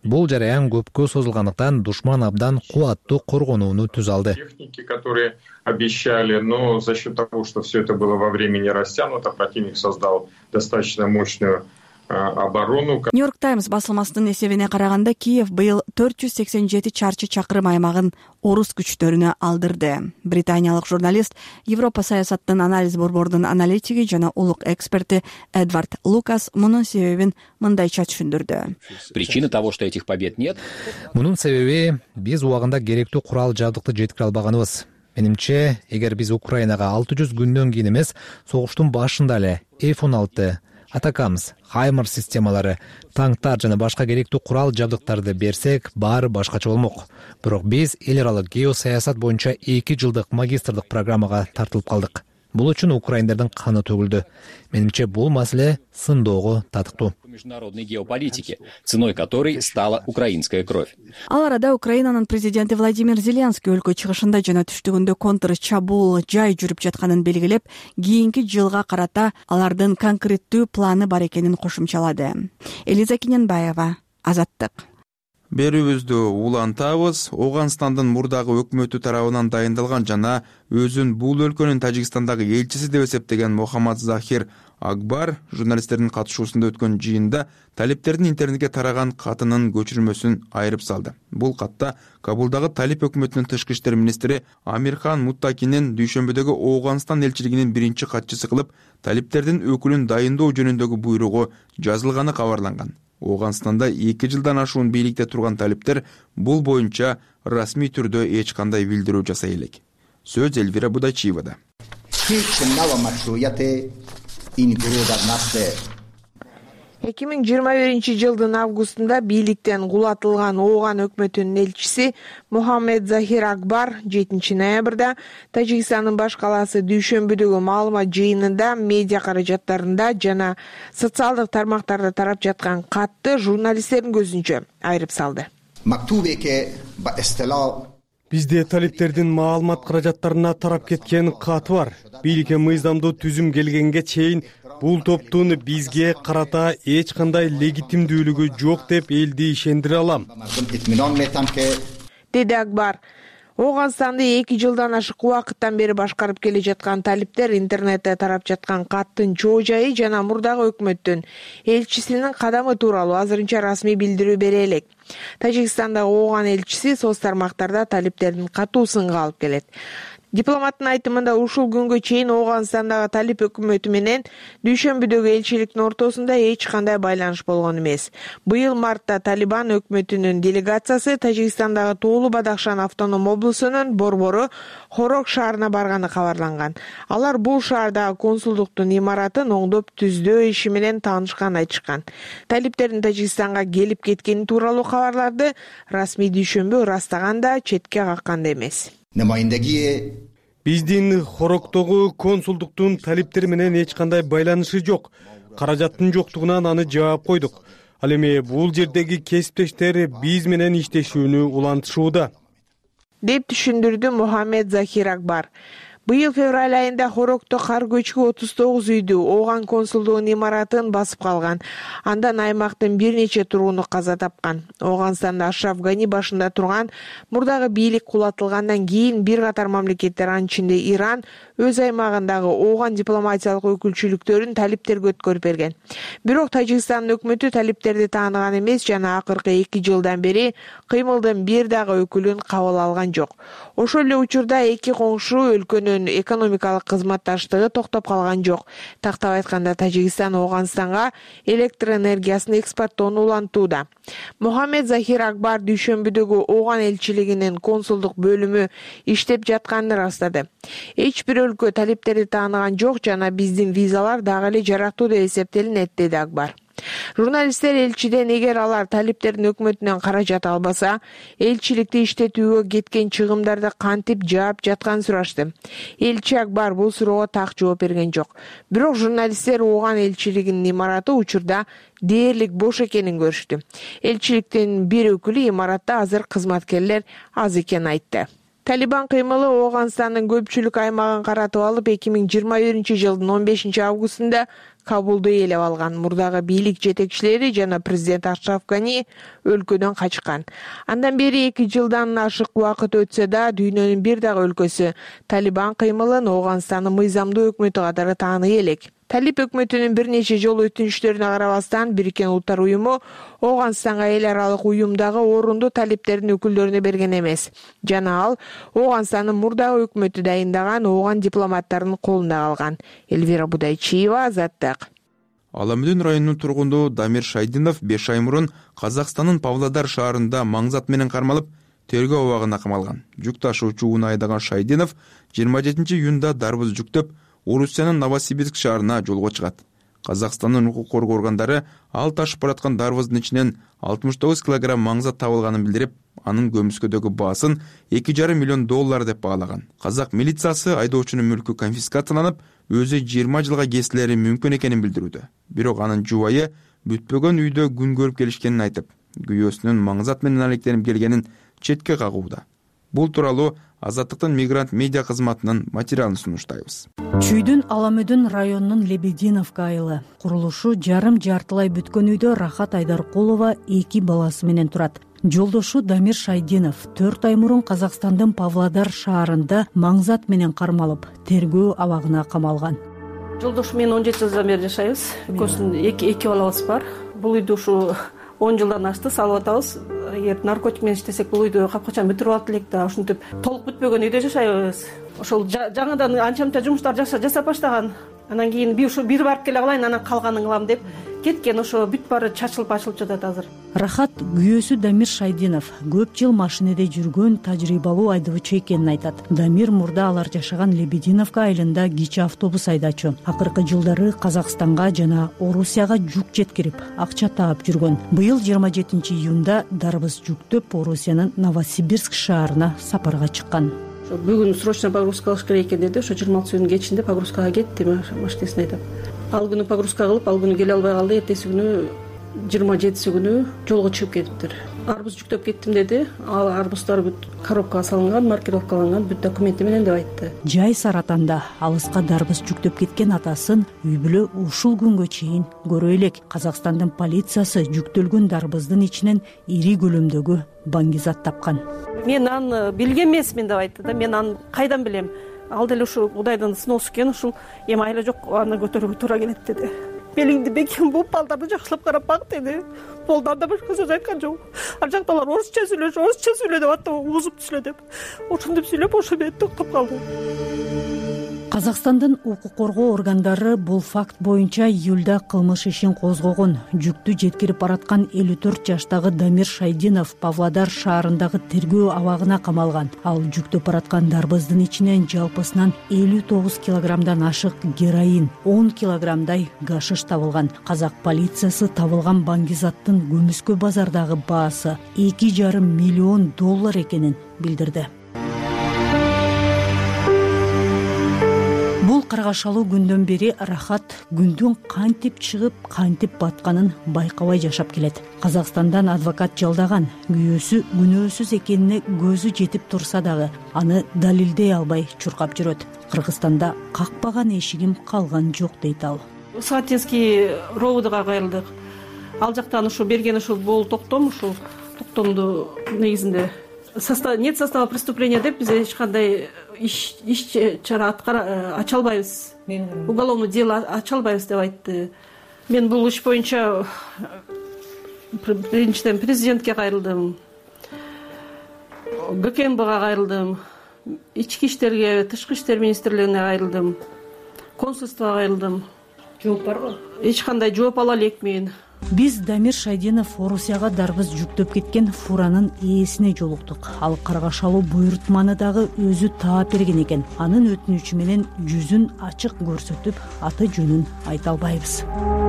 Бул жараян көпкө созулгандыктан душман абдан кубаттуу коргонууну түзө алды. Техники, которые обещали, но за счет того, что все это было во времени растянуто, противник создал достаточно мощную оборону. Нью-Йорк Таймс басылмасынын эсебине караганда Киев быйыл 487 чарчы чакырым аймагын орус күчтөрүнө алдырды. Британиялык журналист, Европа саясаттын анализ борбордунун аналитиги жана улук эксперти Эдвард Лукас мунун себебин мындайча түшүндүрдү. Причина того, что этих побед нет. Мунун себеби биз убагында керектүү курал жабдыкты жеткире албаганыбыз. Менимче, эгер биз Украинага 600 күндөн кийин эмес, согуштун башында эле F-16, Атакамс, Хаймар системалары, танктар жана башка керектүү курал жабдыктарды берсек, баары башкача болмок. Бирок биз эл аралык геосаясат боюнча 2 жылдык магистрдык программага тартылып калдык. Бул үчүн украиндардын каны төгүлдү. Менимче, бул маселе сындоого татыктуу. Международной геополитики, ценой которой стала украинская кровь. Ал арада Украинанын президенти Владимир Зеленский өлкө чыгышында жана түштүгүндө контр чабуул жай жүрүп жатканын белгилеп, кийинки жылга карата алардын конкреттүү планы бар экенин кошумчалады. Элиза Киненбаева, Азаттык. Берүүбүздү улантабыз. Оганстандын мурдагы өкмөтү тарабынан дайындалган жана өзүн бул өлкөнүн Тажикстандагы элчиси деп эсептеген Мухаммад Захир Акбар журналисттердин катышуусунда өткөн жыйында талиптердин интернетке тараган катынын көчүрмөсүн айырып салды. Бул катта Кабулдагы талип өкмөтүнүн тышкы иштер министри Амирхан Муттакинин дүйшөмбүдөгү Оганстан элчилигинин биринчи катчысы кылып талиптердин өкүлүн дайындоо жөнүндөгү буйругу жазылганы кабарланган. Оганстанда 2 жылдан ашуун бийликте турган талиптер бул боюнча расмий түрдө эч кандай билдирүү жасай элек. Сөз Эльвира Будачиевада. 2021 августунда бийликтен кулатылган Ооган өкмөтүнүн элчиси Мухаммед Захир Акбар 7 ноябрда Тажикстандын баш калаасы дүйшөмбүдөгү маалымат жыйынында медиа каражаттарында жана социалдык тармактарда тарап жаткан катты журналисттердин көзүнчө айырып салды. Бизде талиптердин маалымат каражаттарына тарап кеткен каты бар. Бийликке мыйзамдуу түзүм келгенге чейин бул топтун бизге карата эч кандай легитимдүүлүгү жок деп элди ишендире алам. Деди Акбар. Оганстанды 2 жылдан ашык убакыттан бери башкарып келе жаткан талиптер интернетте тарап жаткан каттын чоо жайы жана мурдагы өкмөттүн элчисинин кадамы тууралуу азырынча расмий билдирүү бере элек. Тажикстандагы Ооган элчиси соц тармактарда талиптердин катуу сынга алып келет. Дипломаттын айтымында ушул күнгө чейин Оганстандагы талип өкмөтү менен дүйшөмбүдөгү элчиликтин ортосунда эч кандай байланыш болгон эмес. Быйыл мартта Талибан өкмөтүнүн делегациясы Тажикстандагы Тоолу Бадахшан автоном облусунун борбору Хорок шаарына барганы кабарланган. Алар бул шаардагы консулдуктун имаратын оңдоп түздөө иши менен таанышканын айтышкан. Талиптердин Тажикстанга келип кеткени тууралуу кабарларды расмий дүйшөмбү ырастаганда четке каккан да эмес. Биздин Хороктогу консулдуктун талиптери менен эч кандай байланышы жок. Каражаттын жоктугунан аны жаап койдук. Ал эми бул жердеги кесиптештер биз менен иштешүүнү улантышууда, деп түшүндүрдү Мухаммед Захир Акбар. Быйыл февраль айында Хорокто кар көчкү 39 үйдү Ооган консулдугунун имаратын басып калган. Андан аймактын бир нече тургуну каза тапкан. Оганстанда Ашраф Гани башында турган мурдагы бийлик кулатылгандан кийин бир катар мамлекеттер, анын ичинде Иран, өз аймагындагы Ооган дипломатиялык өкүлчүлүктөрүн талиптерге өткөрүп берген. Бирок Тажикстандын өкмөтү талиптерди тааныган эмес жана акыркы 2 жылдан бери кыймылдын бир дагы өкүлүн кабыл алган жок. Ошол эле учурда эки коңшу өлкөнүн экономикалык кызматташтыгы токтоп калган жок. Тактап айтканда Тажикстан Оганстанга электр энергиясын экспорттоону улантууда. Мухаммед Захир Акбар дүйшөмбүдөгү Ооган элчилигинин консулдук бөлүмү иштеп жатканын ырастады. Эч бир өлкө талиптерди тааныган жок жана биздин визалар дагы эле жарактуу деп эсептелинет, деди Акбар. Журналисттер элчиден эгер алар талиптердин өкмөтүнөн каражат албаса, элчиликти иштетүүгө кеткен чыгымдарды кантип жаап жатканын сурашты. Элчи Акбар бул суроого так жооп берген жок. Бирок журналисттер Ооган элчилигинин имараты учурда дээрлик бош экенин көрүштү. Элчиликтин бир өкүлү имаратта азыр кызматкерлер аз экенин айтты. Талибан кыймылы Оганстандын көпчүлүк аймагын каратып алып 2021 жылдын 15 августунда Кабулду ээлеп алган. Мурдагы бийлик жетекчилери жана президент Ашраф Гани өлкөдөн качкан. Андан бери 2 жылдан ашык убакыт өтсө да дүйнөнүн бир дагы өлкөсү Талибан кыймылын Ооганстандын мыйзамдуу өкмөтү катары тааный элек. Талиб өкмөтүнүн бир нече жолу өтүнүчтөрүнө карабастан Бириккен Улуттар уюму Ооганстанга эл аралык уюмдагы орунду талиптердин өкүлдөрүнө берген эмес. Жана ал Ооганстандын мурдагы өкмөтү дайындаган ооган дипломаттарынын колунда калган. Элвира Будайчиева, Азаттык. Аламүдүн районунун тургунду Дамир Шайдинов 5 ай мурун Казакстандын Павлодар шаарында маңзат менен кармалып, тергөө абагына камалган. Жүк ташуучу унаа айдаган Шайдинов 27-июнда дарбыз жүктөп Орусиянын Новосибирск шаарына жолго чыгат. Казакстандын укук коргоо органдары ал ташып бараткан дарбыздын ичинен 69 килограмм маңзат табылганын билдирип, анын көмүскөдөгү баасын $2,5 миллион деп баалаган. Казак милициясы айдоочунун мүлкү конфискацияланып, өзү 20 жылга кесилери мүмкүн экенин билдирүүдө. Бирок анын жубайы бүтпөгөн үйдө күн көрүп келишкенин айтып, күйөөсүнүн маңзат менен алектенип келгенин четке кагууда. Бул тууралуу Азаттыктын мигрант медиа кызматынын материалын сунуштайбыз. Чүйдүн Аламүдүн районунун Лебединовка айылы. Курулушу жартылай бүткөн үйдө Рахат Айдаркулова 2 баласы менен турат. Жолдошу Дамир Шайдинов 4 ай мурун Казакстандын Павлодар шаарында маңзат менен кармалып, тергөө абагына камалган. Жолдошу менен 17 жылдан бери жашайбыз. Экөөсүнүн 2 балабыз бар. Бул үйдү ушу 10 жылдан ашты салып атабыз. Эгер наркотик менен иштесек бул үйдү капкачан бүтүрүп алат элек да, ушинтип толук бүтпөгөн үйдө жашайбыз. Ошол жаңыдан анча-мынча жумуштар жасап баштаган. Анан кийин бир барып келе калайын, анан калганын кылам деп кеткен. Ошо бүт баары чачылып жатат азыр. Рахат күйөөсү Дамир Шайдинов көп жыл машинеде жүргөн тажрыйбалуу айдоочу экенин айтат. Дамир мурда алар жашаган Лебединовка айылында кичи автобус айдачу. Акыркы жылдары Казакстанга жана Орусияга жүк жеткирип, акча таап жүргөн. Быйыл 27-июнда дарбыз жүктөп Орусиянын Новосибирск шаарына сапарга чыккан. Бүгүн срочно погрузка кылыш керек экен деди. Ошо 26-күнүн кечинде погрузкага кетти, машинесин айдап. Ал күнү погрузка кылып, ал күнү келе албай калды. Эртеси күнү 27-си күнү жолго чыгып кетиптир. Арбуз жүктөп кеттим деди. Ал арбуздар бүт коробкага салынган, маркировкаланган, бүт документи менен деп айтты. Жай Саратанда алыска дарбыз жүктөп кеткен атасын үй бүлө ушул күнгө чейин көрө элек. Казакстандын полициясы жүктөлгөн дарбыздын ичинен ири көлөмдөгү баңгизат тапкан. Мен аны билген эмесмин деп айтты да. Мен аны кайдан билем? Ал деле ушул Кудайдын сыноосу экен, ушул эми айла жок, аны көтөрүүгө туура келет деди. Белиңди бекем буп, балдарды жакшылап карап бак деди. Болду, анда башка сөз айткан жок. Ал жакталар орусча сүйлө деп атты, угузуп түшүлө деп. Ошентип сүйлөп, ошо мен токтоп калдым. Казакстандын укук коргоо органдары бул факт боюнча июлда кылмыш ишин козгогон. Жүктү жеткирип бараткан 54 жаштагы Дамир Шайдинов Павлодар шаарындагы тергөө абагына камалган. Ал жүктөп бараткан дарбыздын ичинен жалпысынан 59 килограммдан ашык героин, 10 килограммдай гашиш табылган. Казак полициясы табылган баңгизаттын көмүскө базардагы баасы $2,5 миллион экенин билдирди. Бул каргашалуу күндөн бери Рахат күндүн кантип чыгып, кантип батканын байкабай жашап келет. Казакстандан адвокат жалдаган, күйөөсү күнөөсүз экенине көзү жетип турса дагы, аны далилдей албай чуркап жүрөт. Кыргызстанда какпаган эшигим калган жок дейт ал. Сатинский ровдга кайрылдык. Ал жактан ушу берген ушул бул токтом, ушул токтомду негизинде нет состава преступления деп биз эч кандай иш чара ача албайбыз. Уголовное дело ача албайбыз деп айтты. Мен бул иш боюнча биринчиден президентке кайрылдым, ГКМБга кайрылдым, ички иштерге, тышкы иштер министрлигине кайрылдым, консульствого кайрылдым. Жооп барбы? Эч кандай жооп ала элекмин. Биз Дамир Шайдинов Орусияга дарбыз жүктөп кеткен фуранын ээсине жолуктук. Ал каргашалуу буйрутманы дагы өзү таап берген экен. Анын өтүнүчү менен жүзүн ачык көрсөтүп, аты жөнүн айта албайбыз.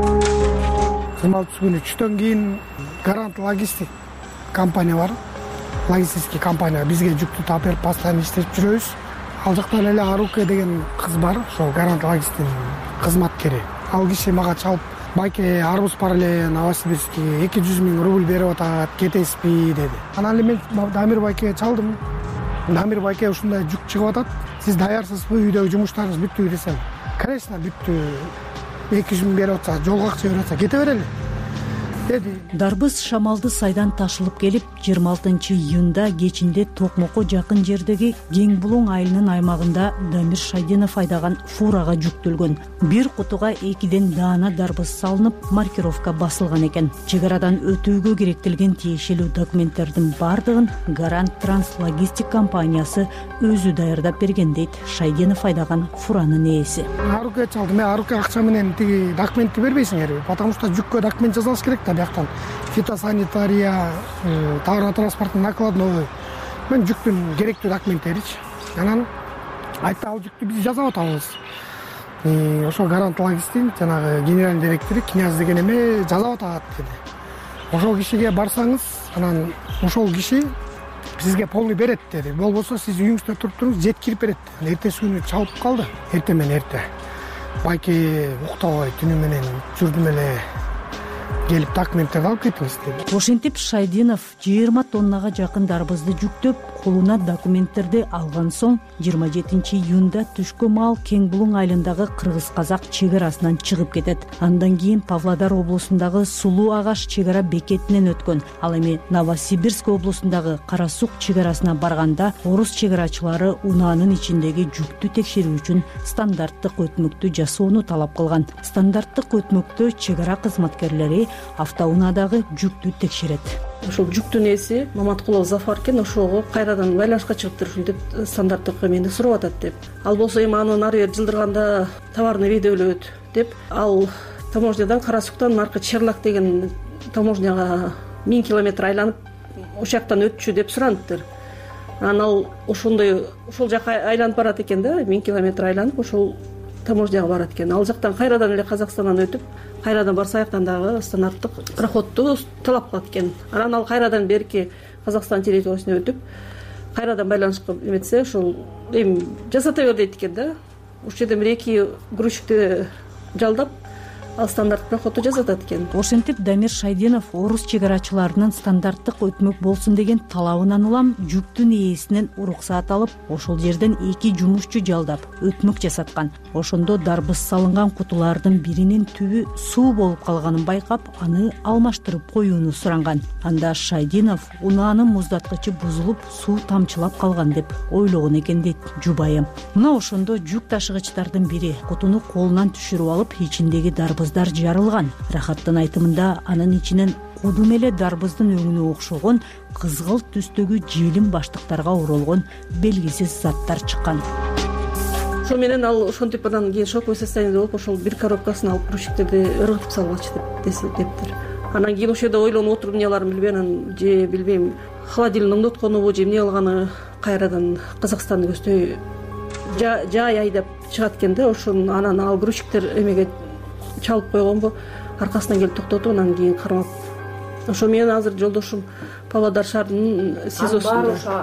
26 күнү түштөн кийин Гарант логистик компания бар. Логистический компания бизге жүктү таап берип, постоянно иштеп жүрөбүз. Ал жактан эле Аруке деген кыз бар, ошол Гарант логистиктин кызматкери. Ал киши мага чалып, байке арбуз бар эле Новосибирскке 200 000 рубль берип атат, кетесизби деди. Анан эле мен Дамир байкеге чалдым. Дамир байке ушундай жүк чыгып атат. Сиз даярсызбы, үйдөгү жумуштарыңыз бүттүбү десем. Конечно, бүттү. 200 миң берип атса, жолго акча берип атса, кете берели деди. Дарбыз Шамалды сайдан ташылып келип 26 июнда кечинде Токмокко жакын жердеги Кең Булуң айылынын аймагында Дамир Шайдинов айдаган фурага жүктөлгөн. Бир кутуга 2ден даана дарбыз салынып, маркировка басылган экен. Чек арадан өтүүгө керектелген тиешелүү документтердин бардыгын Гарант Транс логистик компаниясы өзү даярдап берген дейт Шайдинов айдаган фуранын ээси. Арука чалдым, мен арука акча менен тиги документти бербейсиңерби? Потому что жүккө документ жазалыш керек да бияктан. Фитосанитария, товарно-транспортный накладной. Мен жүктүн керектүү документтеричи. Анан айтты, ал жүктү биз жазап атабыз. Ошо Гарант логистиктин жанагы генеральный директору Князь деген эме жазап атат деди. Ошол кишиге барсаңыз, анан ошол киши сизге полный берет деди. Болбосо сиз үйүңүздө туруп туруңуз, жеткирип берет. Эртеси күнү чалып калды. Эртең менен эрте. Байке уктабай түнү менен жүрдүм эле. Келип документтерди алып кетиңиз деди. Ошентип Шайдинов 20 тоннага жакын дарбызды жүктөп, колуна документтерди алган соң 27 июнда түшкө маал Кең Булуң айылындагы кыргыз-казак чек арасынан чыгып кетет. Андан кийин Павлодар облусундагы Сулуу Агаш чек ара бекетинен өткөн. Ал эми Новосибирск облусундагы Кара Сук чек арасына барганда орус чек арачылары унаанын ичиндеги жүктү текшерүү үчүн стандарттык өтмөктү жасоону талап кылган. Стандарттык өтмөктө чек ара кызматкерлери автоунаадагы жүктү текшерет. Ошол жүктүн ээси Маматкулов Зафар экен, ошого кайрадан байланышка чыгып туруш деп стандарттык эмени сурап атат деп. Ал болсо эми анын ары бери жылдырганда товарный виде өлөт деп, ал таможнядан Кара Суктан наркы Черлак деген таможняга 1000 километр айланып ошол жактан өтчү деп сураныптыр. Анан ал ошол жака айланып барат экен да, 1000 километр айланып ошол таможняга барат экен. Ал жактан кайрадан эле Казакстандан өтүп, кайрадан барса аяктан дагы стандарттык проходту талап кылат экен. Анан ал кайрадан берки Казакстан территориясына өтүп, кайрадан байланышка эметсе, ошол эми жасата бер дейт экен да. Ошол жерден бир 2 грузчикти жалдап, ал стандарттык проходту жасатат экен. Ошентип Дамир Шайдинов орус чек арачыларынын стандарттык өтмөк болсун деген талабынан улам жүктүн ээсинен уруксаат алып, ошол жерден 2 жумушчу жалдап өтмөк жасаткан. Ошондо дарбыз салынган кутулардын биринин түбү суу болуп калганын байкап, аны алмаштырып коюуну суранган. Анда Шайдинов унаанын муздаткычы бузулуп, суу тамчылап калган деп ойлогон экен дейт жубайы. Мына ошондо жүк ташыгычтардын бири кутуну колунан түшүрүп алып, ичиндеги дарбыздар жарылган. Рахаттын айтымында анын ичинен кудум эле дарбыздын өңүнө окшогон кызгылт түстөгү желим баштыктарга оролгон белгисиз заттар чыккан. Ошол менен ал ошентип анан кийин шоковый состояние болуп, ошол бир коробкасын алып грузчиктерди ыргытып салгачы дептир. Анан кийин ошол жерде ойлонуп отуруп эмне кыларын билбей, анан же билбейм, холодильник оңдотконубу же эмне кылганы, кайрадан Казакстанды көздөй жай айдап чыгат экен да. Ошону анан ал грузчиктер эмеге чалып койгонбу, аркасынан келип токтотуп, анан кийин кармап. Ошо менен азыр жолдошум Павлодар шаарынын СИЗОсунда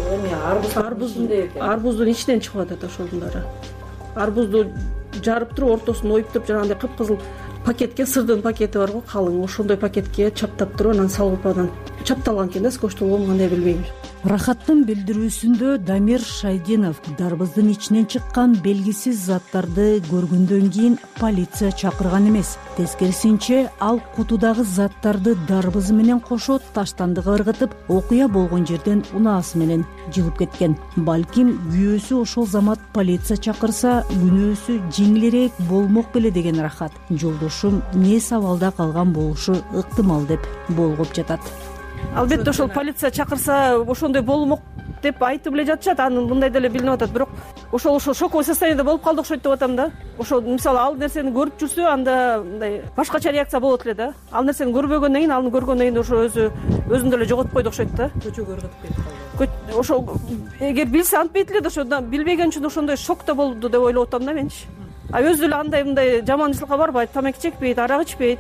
арбуздун ичинен чыгып атат ошонун баары. Арбузду жарып туруп, ортосун оюп туруп, жанагындай кыпкызыл пакетке, сырдын пакети барго, калың, ошондой пакетке чаптап туруп, анан салып, анан чапталган экен да, скотчтолгонбу кандай билбейм. Рахаттын билдирүүсүндө Дамир Шайдинов дарбыздын ичинен чыккан белгисиз заттарды көргөндөн кийин полиция чакырган эмес. Тескерисинче, ал кутудагы заттарды дарбызы менен кошо таштандыга ыргытып, окуя болгон жерден унаасы менен жылып кеткен. Балким күйөөсү ошол замат полиция чакырса, күнөөсү жеңилирээк болмок беле деген Рахат. Жолдошум нээс абалда калган болушу ыктымал деп болгоп жатат. Албетте ошол полиция чакырса ошондой болмок деп айтып эле жатышат, анын мындай деле билинип атат. Бирок ошол шоковый состояниеде болуп калды окшойт деп атам да. Ошол мисалы ал нерсени көрүп жүрсө, анда мындай башкача реакция болот эле да. Ал нерсени көрбөгөндөн кийин, аны көргөндөн кийин ошо өзүн деле жоготпойт окшойт да. Көчөгө ыргытып кетип калды. Ошол эгер билсе антпейт эле да, ошо билбеген үчүн ошондой шокто болду деп ойлоп атам да менчи. А өзү деле андай мындай жаманчылыкка барбайт, тамеки чекпейт, арак ичпейт.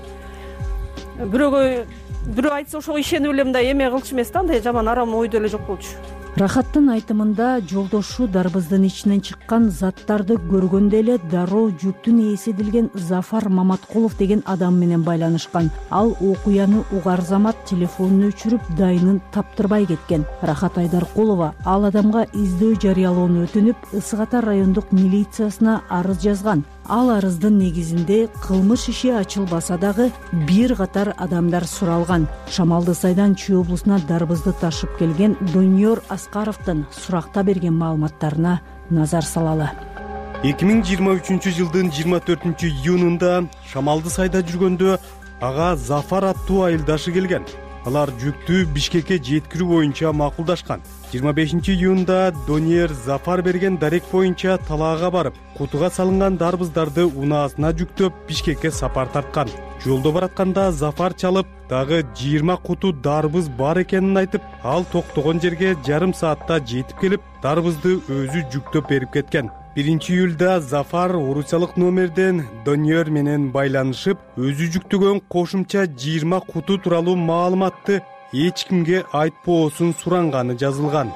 Бирөө айтса ошого ишенип эле мындай эме кылчу эмес да, андай жаман арам ойдо эле жок болчу. Рахаттын айтымында жолдошу дарбыздын ичинен чыккан заттарды көргөндө эле дароо жүктүн ээси делген Зафар Маматкулов деген адам менен байланышкан. Ал окуяны угар замат телефонун өчүрүп, дайынын таптырбай кеткен. Рахат Айдаркулова ал адамга издөө жарыялоону өтүнүп, Ысык Ата райондук милициясына арыз жазган. ал арыздын негизинде кылмыш иши ачылбаса дагы бир катар адамдар суралган. Шамалды Сайдан Чүй облусуна дарбызды ташып келген Доньор Аскаровдун суракта берген маалыматтарына назар салалы. 2023 жылдын 24 июнунда Шамалды Сайда жүргөндө ага Зафар аттуу айылдашы келген. Алар жүктү Бишкекке жеткирүү боюнча макулдашкан. 25 июнда Доньер Зафар берген дарек боюнча талаага барып, кутуга салынган дарбыздарды унаасына жүктөп Бишкекке сапар тарткан. Жолдо баратканда Зафар чалып, дагы 20 куту дарбыз бар экенин айтып, ал токтогон жерге жарым саатта жетип келип, дарбызды өзү жүктөп берип кеткен. 1 июлда Зафар орусиялык номерден Доньер менен байланышып, өзү жүктөгөн кошумча 20 куту тууралуу маалыматты эч кимге айтпоосун суранганы жазылган.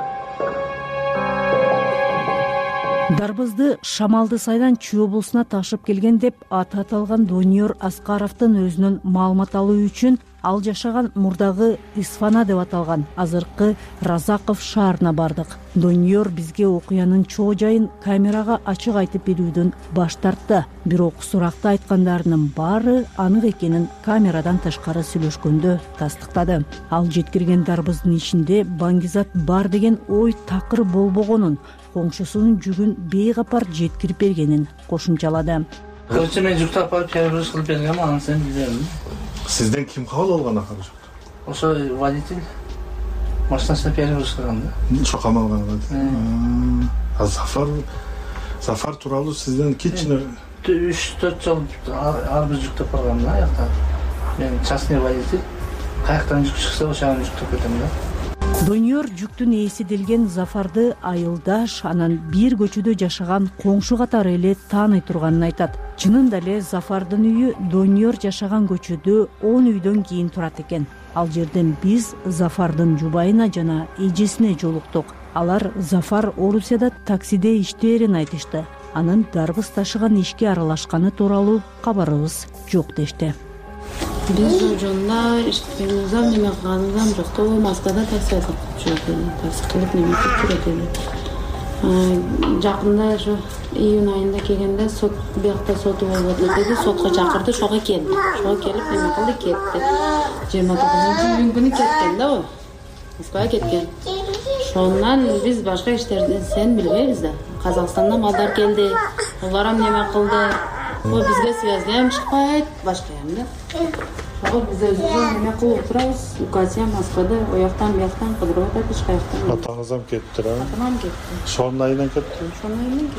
Дарбызды Шамалды Сайдан Чүй облусуна ташып келген деп аты аталган Доньор Аскаровдун өзүнөн маалымат алуу үчүн ал жашаган мурдагы Исфана деп аталган азыркы Разаков шаарына бардык. Доньор бизге окуянын чоо жайын камерага ачык айтып берүүдөн баш тартты. Бирок суракта айткандарынын баары анык экенин камерадан тышкары сүйлөшкөндө тастыктады. Ал жеткирген дарбыздын ичинде баңгизат бар деген ой такыр болбогонун, коңшусунун жүгүн бейкапар жеткирип бергенин кошумчалады. Короче, мен жүктү апарып перевоз кылып бергенмин, анан сен билемин. Сизден ким кабыл алган акыры жүктү? Ошо водитель машинасына перевоз кылган да. Ошо камалган водитель. Зафар тууралуу сизден кичине 3-4 жол арбыз жүктөп баргам да аякта. Мен частный водитель, каяктан жүк чыкса ошону жүктөп кетем да. Доньор жүктүн ээси делген Зафарды айылдаш, анан бир көчөдө жашаган коңшу катары эле тааный турганын айтат. Чынында эле Зафардын үйү Доньор жашаган көчөдө 10 үйдөн кийин турат экен. Ал жерден биз Зафардын жубайына жана эжесине жолуктук. Алар Зафар Орусияда таксиде иштээрин айтышты. Анын дарбыз ташыган ишке аралашканы тууралуу кабарыбыз жок дешти. Биз жолдо иштебизем неме кылганыбыздан жок. Москвада такси кылып жүрдүм. Такси кылып неме кылып жүрдүм. Жакында ошо июнь айында келгенде сот биякта соту болуп атат деди. Сотко чакырды, ошого келди. Ошого келип неме кылды, кетти. 29-күнү кеткен да о. Москвага кеткен. Ошондон биз башка иштерди сен билбейбиз да. Казакстандан балдар келди. Алар неме кылды. О бизге связьгем чыкпайт, башкаям да. Ошого биз өзүбүз неме кылып турабыз. Укатия Москвада ояктан бияктан кыдырып атат, эч каяктан. Атаңыздан кетти, а? Атам кетти. Ошонун айынан кетти. Ошонун айынан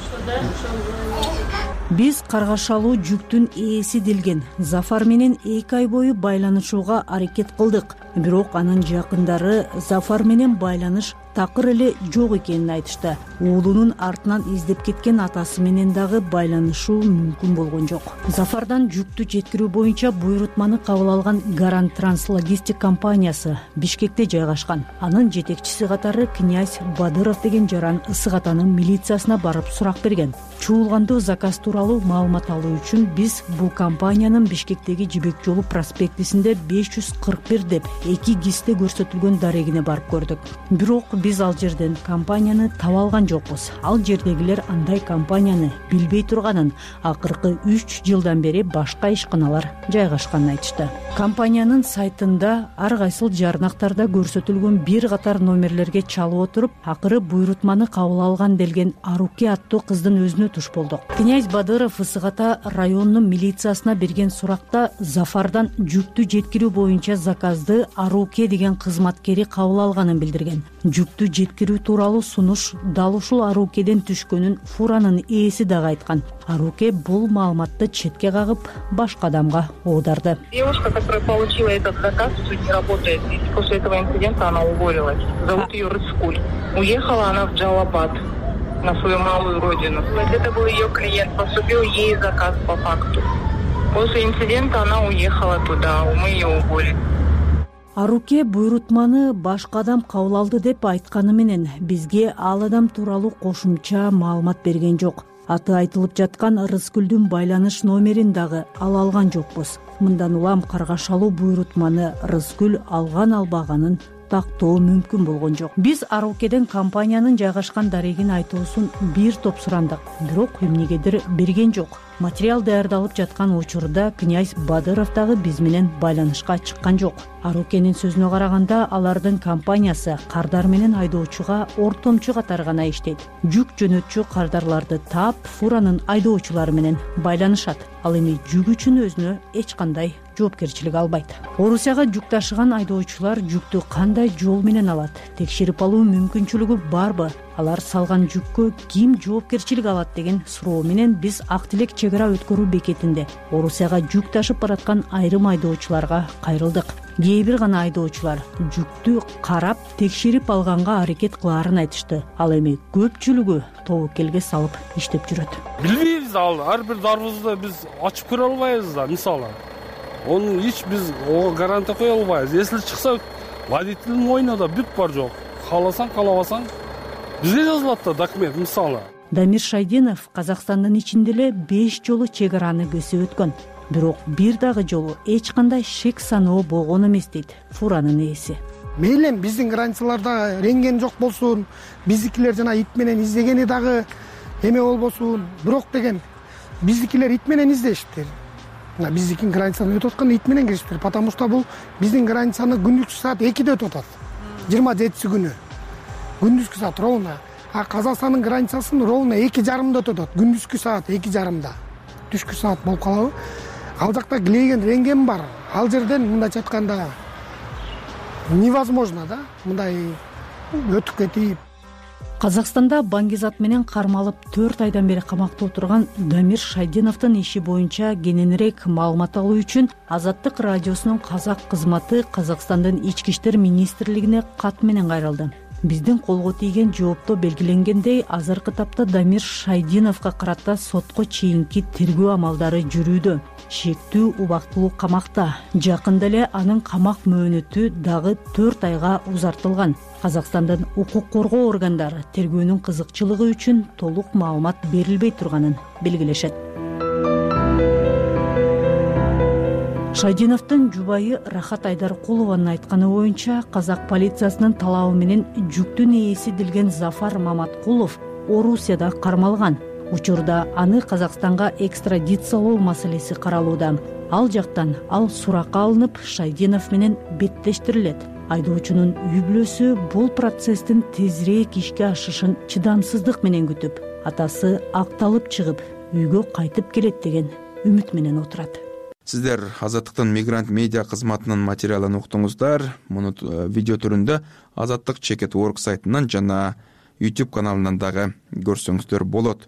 кетти. Биз каргашалуу жүктүн ээси делген Зафар менен 2 ай бою байланышууга аракет кылдык. Бирок анын жакындары Зафар менен байланыш такыр эле жок экенин айтышты. Уулунун артынан издеп кеткен атасы менен дагы байланышуу мүмкүн болгон жок. Зафардан жүктү жеткирүү боюнча буйрутманы кабыл алган Гарант Транслогистик компаниясы Бишкекте жайгашкан. Анын жетекчиси катары князь Бадыров деген жаран ысык атанын милициясына барып сурак берген. Чуулгандуу заказ тууралуу маалымат алуу үчүн биз бул компаниянын Бишкектеги Жибек жолу проспектисинде 541 деп 2 кисте көрсөтүлгөн дарегине барып көрдүк. Бирок биз ал жерден компанияны таба алган жокпуз. Ал жердегилер андай компанияны билбей турганын, акыркы 3 жылдан бери башка ишканалар жайгашканын айтышты. Компаниянын сайтында ар кайсыл жарнактарда көрсөтүлгөн бир катар номерлерге чалып отуруп, акыры буйрутманы кабыл алган делген Аруке аттуу кыздын өзүнө туш болдук. Князь Бадыров Ысык ата районунун милициясына берген суракта Зафардан жүктү жеткирүү боюнча заказды Аруке деген кызматкери кабыл алганын билдирген. Жүктү жеткирүү тууралуу сунуш дал ушул Арукеден түшкөнүн фуранын ээси дагы айткан. Аруке бул маалыматты четке кагып, башка адамга оодарды. Девушка, которая получила этот заказ, не работает. После этого инцидента она уволилась. Зовут ее Рыскуль. Уехала она в Джалабад, на свою малую родину. Это был ее клиент, поступил ей заказ по факту. После инцидента она уехала туда, мы ее уволили. Аруке буйрутманы башка адам кабыл алды деп айтканы менен бизге ал адам тууралуу кошумча маалымат берген жок. Аты айтылып жаткан Рыскүлдүн байланыш номерин дагы ала алган жокпуз. Мындан улам каргашалуу буйрутманы Рыскүл алган албаганын тактоо мүмкүн болгон жок. Биз Арукеден компаниянын жайгашкан дарегин айтуусун бир топ сурандык, бирок эмнегедир берген жок. Материал даярдалып жаткан учурда князь Бадыров дагы биз менен байланышка чыккан жок. Арукенин сөзүнө караганда, алардын компаниясы кардар менен айдоочуга ортомчу катары гана иштейт. Жүк жөнөтчү кардарларды таап, фуранын айдоочулары менен байланышат. Ал эми жүк үчүн өзүнө эч кандай жоопкерчилик албайт. Орусияга жүк ташыган айдоочулар жүктү кандай жол менен алат? Текшерип алуу мүмкүнчүлүгү барбы? Алар салган жүккө ким жоопкерчилик алат деген суроо менен биз Ак Тилек чек ара өткөрүү бекетинде Орусияга жүк ташып бараткан айрым айдоочуларга кайрылдык. Кээ бир гана айдоочулар жүктү карап, текшерип алганга аракет кылаарын айтышты. Ал эми көпчүлүгү тобокелге салып иштеп жүрөт. Билбейбиз, ар бир дарбызды биз ачып көрө албайбыз да, мисалы. Onu hiç biz o garanti koya almayız. Esli çıksa водительдің мойнында бүт бар жоқ. Қаласаң, қалабасаң бізге жазылады да документ, мысалы. Дамир Шайдинов Казакстандын ичинде эле 5 жолу чек араны көсүп өткөн. Бирок бир дагы жолу эч кандай шек саноо болгон эмес дейт фуранын ээси. Мейлен биздин границаларда рентген жок болсун, биздикилер жана ит менен издегени дагы эме болбосун, бирок деген биздикилер ит менен издешиптир. Биздикин границаны өтүп аткан ит менен киришиптир, потому что бул биздин границаны күндүзгү саат 2-де өтүп атат. 27-си күнү. Күндүзгү саат ровно. А Казакстандын границасын ровно 2:30-да өтүп атат. Күндүзгү саат 2:30-да. Түшкү саат болуп калабы? Ал жакта килеген рентген бар. Ал жерден мындайча айтканда невозможно да, мындай өтүп кетип. Казакстанда баңгизат менен кармалып 4 айдан бери камакта отурган Дамир Шайдиновдун иши боюнча кененирээк маалымат алуу үчүн Азаттык радиосунун казак кызматы Казакстандын ички иштер министрлигине кат менен кайрылды. Биздин колго тийген жоопто белгиленгендей, азыркы тапта Дамир Шайдиновго карата сотко чейинки тергөө амалдары жүрүүдө. Шектүү убактылуу камакта. Жакында эле анын камак мөөнөтү дагы 4 айга узартылган. Казакстандын укук коргоо органдары тергөөнүн кызыкчылыгы үчүн толук маалымат берилбей турганын белгилешет. Шайдиновдун жубайы Рахат Айдаркулованын айтканы боюнча, казак полициясынын талабы менен жүктүн ээси Дилген Зафар Маматкулов Орусияда кармалган. Учурда аны Казакстанга экстрадициялоо маселеси каралууда. Ал жактан ал суракка алынып, Шайдинов менен беттештирилет. Айдоочунун үй бүлөсү бул процесстин тезирээк ишке ашышын чыдамсыздык менен күтүп, атасы акталып чыгып, үйгө кайтып келет деген үмүт менен отурат. Сиздер Азаттыктын мигрант медиа кызматынын материалын уктуңуздар. Муну видео түрүндө Азаттык Чекет.org сайтынан жана YouTube каналынан дагы көрсөңүздөр болот.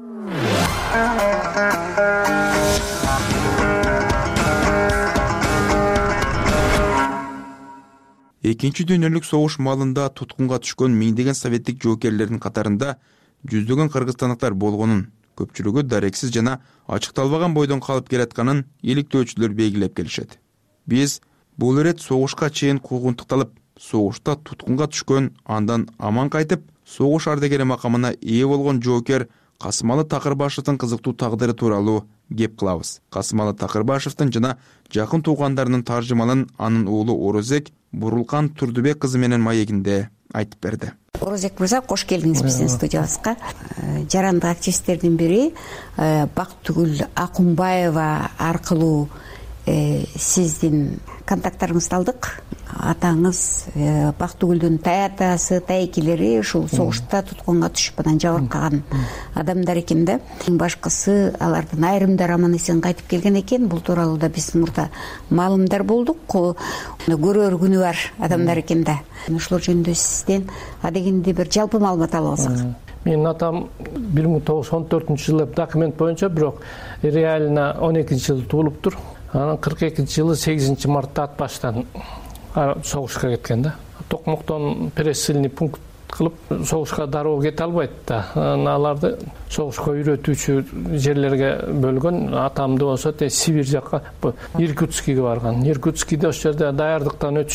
Экинчи дүйнөлүк согуш маалында туткунга түшкөн миңдеген советтик жоокерлердин катарында жүздөгөн кыргызстандыктар болгонун, көпчүлүгү дарексиз жана ачыкталбаган бойдон калып келатканын иликтөөчүлөр белгилеп келишет. Биз бул ирет согушка чейин куугунтукталып, согушта туткунга түшкөн, андан аман кайтып, согуш ардагери макамына ээ болгон жоокер Касымалы Такырбашевдин кызыктуу тагдыры тууралуу кеп кылабыз. Касымалы Такырбашевдин жана жакын туугандарынын таржымалын анын уулу Орозек Бурулкан Турдубек кызы менен маегинде айтып берди. Орозек мырза, кош келдиңиз биздин студиябызга. Жарандык активисттердин бири Бактыгүл Акунбаева аркылуу сиздин контакттарыңызды алдык. Атаңыз Бактыгүлдүн таятасы, тайкелери ушул согушта туткунга түшүп анан жабырып калган адамдар экен да. Башкысы алардын айрымдары аман эсен кайтып келген экен. Бул тууралуу да биз мурда маалымдар болдук. Көрөр күнү бар адамдар экен да. Ошолор жөнүндө сизден адегенде бир жалпы маалымат алып алсак. Менин атам 1914-жылы документ боюнча, бирок реально 12-жылы туулуптур. Анан 42-жылы 8 мартта ат баштан согушка кеткен да. Токмоктон пересыльный пункт кылып согушка дароо кете албайт да. Аларды согушка үйрөтүүчү жерлерге бөлгөн. Атамды болсо Сибирь жакка, Иркутскиге барган. Иркутскиде ошол жерде даярдыктан өтүшүп,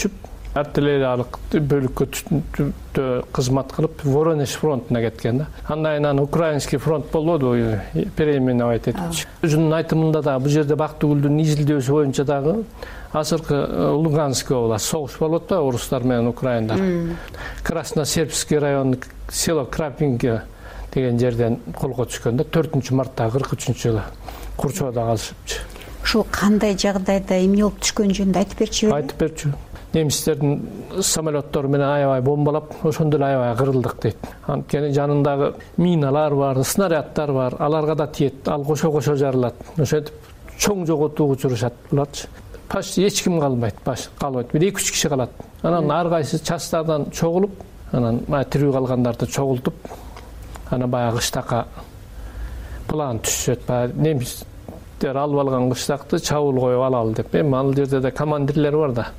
артиллериялык бөлүккө кызмат кылып Воронеж фронтуна кеткен да. Андан кийин Украинский фронт болду, переименовать этипчи. Өзүнүн айтымында да бул жерде Бактыгүлдүн изилдөөсү боюнча дагы азыркы Луганский область согуш болуп атпайбы орустар менен украиндар. Красносербский райондук село Крапинка деген жерден колго түшкөн да 4-марта 43-жылы Курчоодо калышыпчы. Ушул кандай жагдайда эмне болуп түшкөн жөнүндө айтып берчү? Айтып берчү. Немистердин самолеттору менен аябай бомбалап, ошондо эле аябай кырылдык дейт. Анткени жанындагы миналар бар, снаряддар бар, аларга да тиет, ал кошо жарылат. Ошентип чоң жоготууга учурушат буларчы. Почти эч ким калбайт, калбайт. 1-2 киши калат. Анан ар кайсы частардан чогулуп, анан тирүү калгандарды чогултуп, анан баягы кыштакка план түзүшөт. Немистер алып алган кыштакты чабуул коюп алалы деп. Эми ал жерде да командирлер бар да.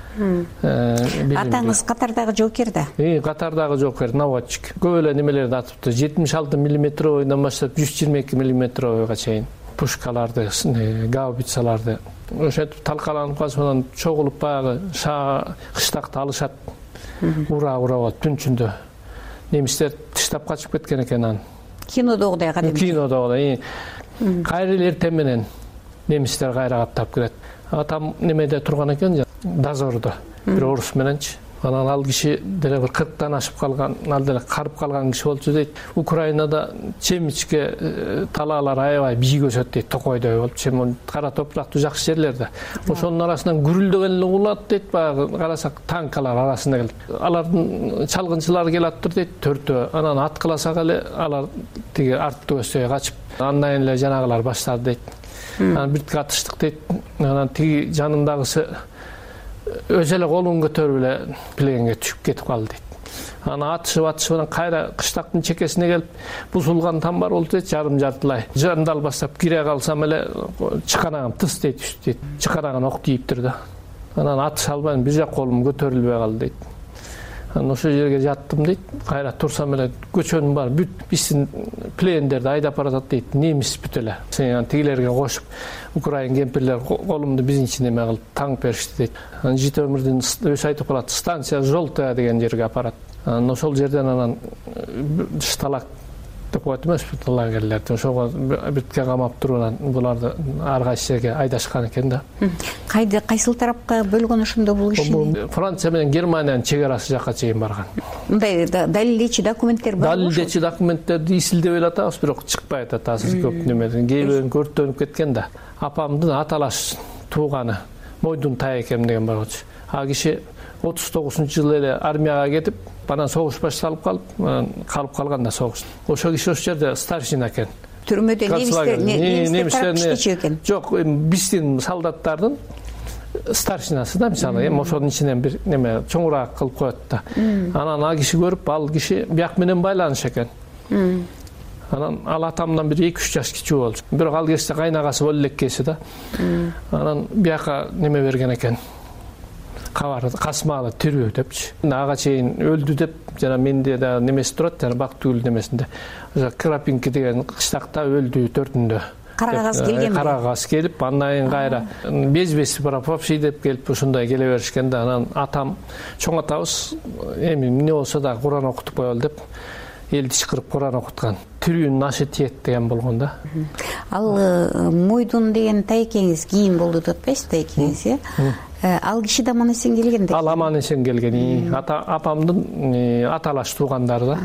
Атаңыз катардагы жоокер да? Катардагы жоокер, наводчик. Көп эле немелерди атыпты. 76 мм-ойдан баштап 122 мм-ойго чейин пушкаларды, гаубицаларды ошентип талкаланып калып, анан чогулуп баягы кыштакты алышат. Ура болот түн ичинде. Немистер тыштап качып кеткен экен анан. Кинодогудай кадимки. Кинодогудай. Кайра эртең менен немистер кайра каттап кирет. Атам немеде турган экен, дозордо. Бир орус мененчи. Анан ал киши деле бир 40-тан ашып калган, ал деле карып калган киши болчу дейт. Украинада чемичке талаалар аябай бийик өсөт дейт, токойдой болуп, чем кара топурактуу жакшы жерлерде. Ошонун арасынан гүрүлдөгөн эле улат дейт, баягы карасак танкалар арасында келип. Алардын чалгынчылары келаттыр дейт, 4-төө. Анан аткыласак эле алар тиги арттуу өсөй качып, андан кийин эле жанагылар баштады дейт. Анан бир катыштык дейт. Анан тиги жанындагысы өз эле колун көтөрүп эле пленге түшүп кетип калды дейт. Анан атышып кайра кыштактын чекесине келип, бузулган там бар болду дейт, жарым-жартылай. Жандал баштап кире калсам эле чыканагым тыс дейт, түштү дейт. Чыканагын ок тийиптир да. Анан атыша албайм, бир жак колум көтөрүлбөй калды дейт. Анан ошол жерге жаттым дейт. Кайра турсам эле көчөнүн баары бүт биздин плендерди айдап баратат дейт. Немис бүт эле. Сен тигилерге кошуп, украин кемпирлер колумду биздинчи неме кылып таңып беришти дейт. Анан Житомирдин өзү айтып калат, станция Желтая деген жерге апарат. Анан ошол жерден анан шталак деп коет эмеспи лагерлерди. Ошого битке камап туруп анан буларды ар кайсы жерге айдашкан экен да. Кайсыл тарапка бөлгөн ошондо бул киши? Франция менен Германиянын чек-арасы жакка чейин барган. Мындай далилдечи документтер бар? Далилдечи документтерди исилдеп эле атабыз, бирок чыкпай атат азыр көп немеден. Кээ бирөө өрттөнүп кеткен да. Апамдын аталаш тууганы Мойдун Таекем деген бар болчу. А киши 39-жылы эле армияга кетип, анан согуш башталып калып калган да согуш. Ошол киши ошол жерде старшина экен. Түрмөдө немистер иштечү экен. Жок, биздин солдаттардын старшинасы да, мисалы, эми ошонун ичинен бир неме чоңураак кылып коет да. Анан ал киши көрүп, ал киши бияк менен байланыш экен. Анан ал атамдан бир 2-3 жаш кичүү болчу. Бирок ал кезде кайнагасы боло элеккеси да. Анан бияка неме берген экен. Кабар касмалы тирүү депчи. Ага чейин өлдү деп жана менде да немеси турат, жана Бактыгүл немесинде. Крапинки деген кыштакта өлдү 4-үндө. Карагаз келген. Карагаз келип, андан кийин кайра без пропавший деп келип ошондой келе беришкен да. Анан атам, чоң атабыз эми эмне болсо да Куран окутуп коелу деп элди чакырып Куран окуткан. Тирүүнүн ашы тиет деген болгон да. Ал Мойдун деген тайкеңиз кийин болду деп атпайсызбы, тайкеңиз, э? Ал киши да аман эсен келген да. Ал аман эсен келген. Апамдын аталаш туугандары да.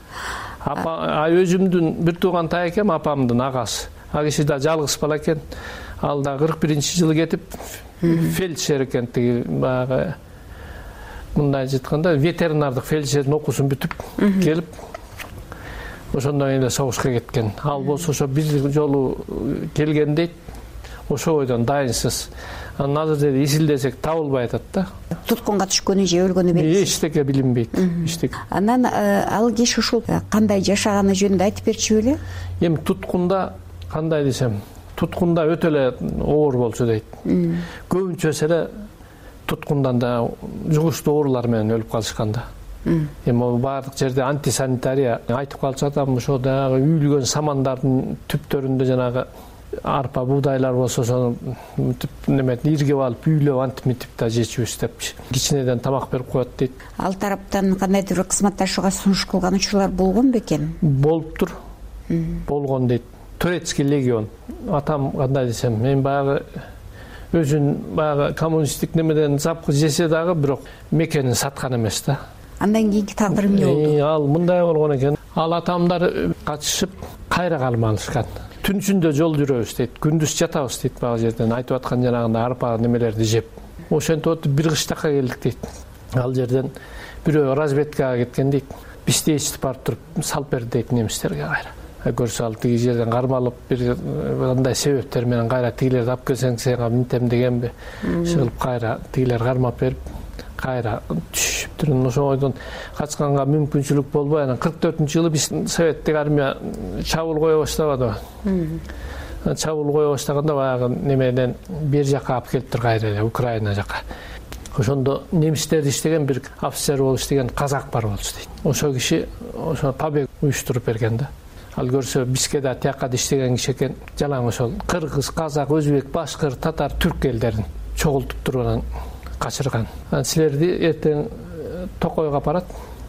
Өзүмдүн бир тууган тайкем апамдын агасы. А киши да жалгыз бала экен. Ал да 41-жылы кетип, фельдшер экен, тиги баягы мындай айтканда ветеринардык фельдшердин окуусун бүтүп келип, ошондон кийин эле согушка кеткен. Ал болсо ошо бир жолу келген дейт. Ошол бойдон дайынсыз. Анан азыр деди исилдесек табылбай атат да. Туткунга түшкөнү же өлгөнү белгисиз. Эчтеке билинбейт. Анан ал киши ушул кандай жашаганы жөнүндө айтып берчү беле? Эми туткунда кандай десем, туткунда өтө эле оор болчу дейт. Көбүнчөсү эле туткундан да жугуштуу оорулар менен өлүп калышкан да. Эми баардык жерде антисанитария айтып калса да, ошо дагы үйүлгөн самандардын түптөрүндө жанагы арпа буудайлар болсо ошону мынтип иргеп алып үйлөп антип мынтип да жечүбүз депчи. Кичинеден тамак берип коет дейт. Ал тараптан кандайдыр бир кызматташууга сунуш кылган учурлар болгон бекен? Болуптур. Болгон дейт. Турецкий легион. Атам кандай десем, мен баягы өзүн баягы коммунисттик немеден запкы жесе дагы бирок мекенин саткан эмес да. Андан кийинки тагдыры эмне болду? Ал мындай болгон экен. Ал атамдар катышып кайра калмалышкан. Түн ичинде жол жүрөбүз дейт, күндүз жатабыз дейт бага жерден айтып аткан жанагындай арпа немелерди жеп. Ошентип отуруп бир кыштакка келдик дейт. Ал жерден бирөө разведкага кеткен дейт. Бизди эчтип барып туруп салып берди дейт немистерге кайра. Көрсө ал тиги жерден кармалып бир андай себептер менен кайра тигилерди алып келсең сен минтем дегенби. Шылып кайра тигилер кармап берип кайра түшүптүр. Ошондон качканга мүмкүнчүлүк болбой анан 44-жылы биз советтик армия чабуул кое баштабады. Чабуул кое баштаганда баягы немеден бер жака алып келиптир кайра эле Украина жака. Ошондо немистерди иштеген бир офицер болуп иштеген казак бар болчу дейт. Ошол киши ошо побег уюштуруп берген да. Ал көрсө бизге да тияка иштеген киши экен. Жалаң ошол кыргыз, казак, өзбек, башкыр, татар, түрк элдерин чогултуп туруп анан качырган. Силерди эртең Токойго апарат.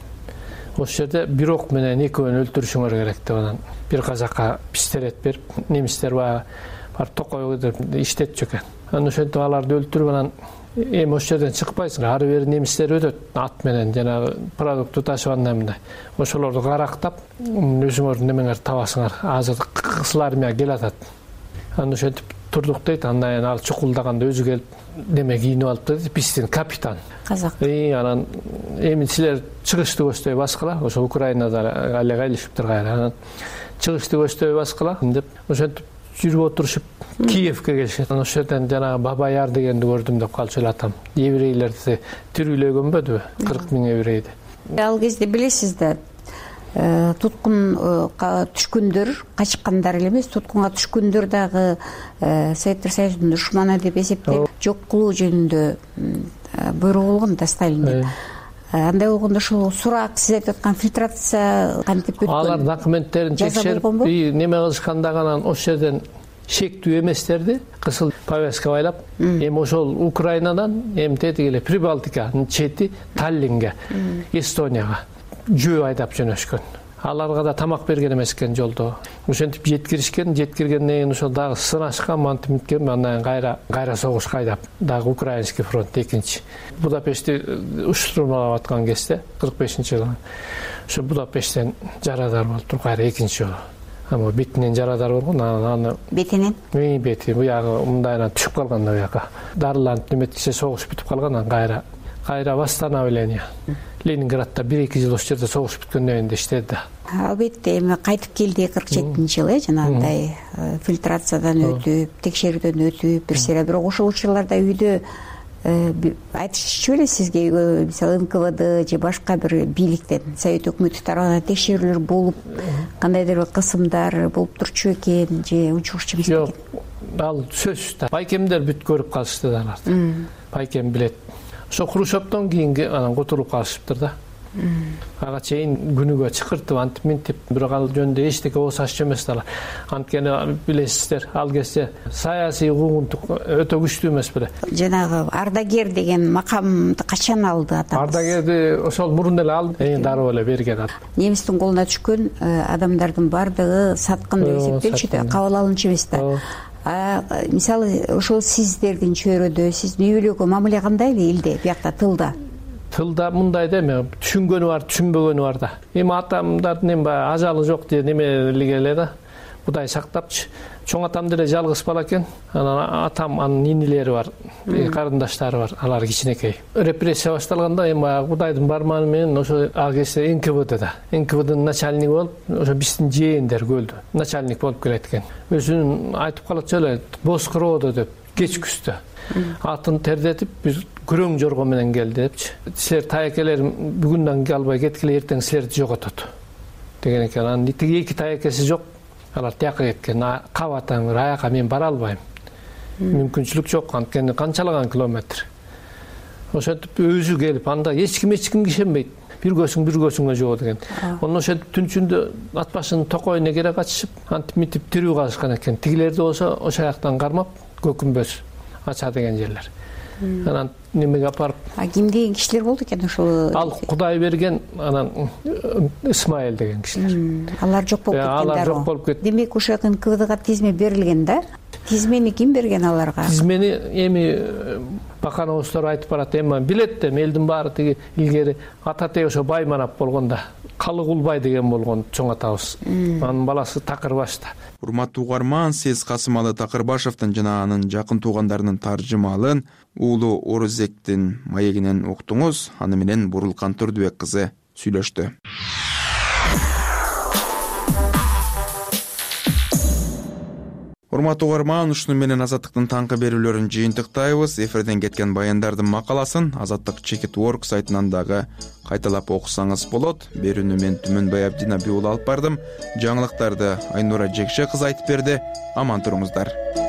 Ошол жерде бир ок менен экөөнү өлтүрүшүңөр керек деп анан бир казакка пистолет берип, немистер бар Токойго деп иштетчү экен. Анан ошентип аларды өлтүрүп анан эми ошол жерден чыкпайсың. Ары бери немистер өтөт ат менен жанагы продуктту ташыгандай мындай. Ошолорду карактап, өзүңөр немеңер табасыңар. Азыр кыргыз армия келатат. Анан ошентип турдук дейт. Андан кийин ал чукулдаганда өзү келип неме кийинип алыптыр дейт. Биздин капитан. Казак. Анан эми силер чыгышты көздөй баскыла. Ошо Украинада эле кайлышыптыр кайра. Анан чыгышты көздөй баскыла деп ошентип жүрүп отурушуп Киевке келишет. Ошол жерден жана Бабаяр дегенди көрдүм деп калчу эле атам. Еврейлерди тирүүлөгөнбөдү 40 000 еврейди. Ал кезде билесиз да туткунга түшкөндөр качкандар эле эмес, туткунга түшкөндөр дагы Советтер Союзунун душманы деп эсептелип жок кылуу жөнүндө буйрук болгон да Сталинден. Андай болгондо ушул сурак, сиз айтып аткан фильтрация кантип өткөн? Алар документтерин текшерип, неме кылышканда анан ошол жерден шектүү эместерди кысыл повязка байлап, эми ошол Украинадан эми тетиги эле Прибалтиканын чети Таллинге, Эстонияга жөө айдап жөнөшкөн. Аларга да тамак берген эмес экен жолдо. Ошентип жеткиришкен, жеткиргенден кийин ошол дагы сынашкан, мантип мынткен, андан кайра согушка айдап, дагы Украинский фронт экинчи. Будапештти уштурмалап аткан кезде 45-жылы. Ошо Будапешттен жарадар болуп кайра экинчи жолу. Ама бетинен жарадар болгон, аны бетинен? Бети, буягы мындайынан түшүп калган да буяка. Дарыланып неметкиче согуш бүтүп калган, анан кайра восстановление. Ленинградда 1-2 жыл ошол жерде согуш бүткөндөн кийин иштеди да. Албетте эми кайтып келди 47-жылы, жанагындай фильтрациядан өтүп, текшерүүдөн өтүп, бир сыйра. Бирок ошол учурларда үйдө айтышчу беле сизге, мисалы НКВД же башка бир бийликтен, Совет өкмөтү тарабынан текшерүүлөр болуп, кандайдыр бир кысымдар болуп турчу экен же унчукчу эмес экен? Жок, ал сөзсүз да. Пайкемдер бүт көрүп калышты да аларды. Пайкем билет. Ошо Хрущевдон кийинки анан кутулуп калышыптыр да. Ага чейин күнүгө чакыртып антип мынтип, бирок ал жөнүндө эчтеке болсачу эмес да. Анткени билесиздер, ал кезде саясий куугунтук өтө күчтүү эмес беле. Жанагы ардагер деген макамды качан алды атам? Ардагерди ошол мурун эле алды, дароо эле берген. Немистин колуна түшкөн адамдардын бардыгы саткын деп эсептелчү да, кабыл алынчу эмес да. Мисалы ошол сиздердин чөйрөдө сиздин үй бүлөгө мамиле кандай эле элде, биякта тылда? Тылда мындай да эми түшүнгөнү бар, түшүнбөгөнү бар да. Эми атамдардын эми ажалы жок деп немелиге эле да. Кудай сактапчы. Чоң атам деле жалгыз бала экен. Анан атам, анын инилери бар, карындаштары бар, алар кичинекей. Репрессия башталганда эми Кудайдын барманы менен ошо ал кезде НКВДда. НКВДнын начальниги болуп, ошо биздин жээндер көлдү. Начальник болуп келет экен. Өзүн айтып калат эле, Боскроодо деп, кечкүстө. Атын тердетип, бир күрөң жорго менен келди депчи. Силер таякелер бүгүндөн албай кеткиле, эртең силерди жоготот деген экен. Анан тиги эки таякеси жок. Алар тияка кеткен, кабатаң, аяка мен бара албайм. Мүмкүнчүлүк жок, анткени канчалаган километр. Ошентип өзү келип, анда эч ким ишенбейт. биргөсүңө жоо деген. Онун ошентип түн ичинде ат башынын токойуна кере качышып, антип митип тирүү калышкан экен. Тигилерди болсо ошол жактан кармап, көкүмбөз ача деген жерлер. Анан немеге апарып. Ким деген кишилер болду экен ошол? Ал Кудай берген, анан Исмаил деген кишилер. Алар жок болуп кеткендер. Алар жок болуп кетти. Демек ошо НКВДга тизме берилген да? Тизмени ким берген аларга? Тизмени эми бакановустар айтып барат, эми билет да, элдин баары тиги илгери ата-тээ ошо бай манап болгонда, Калыгулбай деген болгон чоң атабыз. Анын баласы Такырбашта. Урматтуу угарман, сиз Касымалы Такырбашевдин жана анын жакын туугандарынын таржымалын уулу Орузектин маегинен уктуңуз. Аны менен Бурулкан Төрдүбек кызы сүйлөштү. Урматтуу угарман, ушуну менен Азаттыктын таңкы берүүлөрүн жыйынтыктайбыз. Эфирден кеткен баяндардын макаласын Азаттык Чекит.org сайтынан дагы кайталап окусаңыз болот. Берүүнү мен Түмөнбай Абдина уулу алып бардым. Жаңылыктарды Айнура Жекше кызы айтып берди. Аман туруңуздар.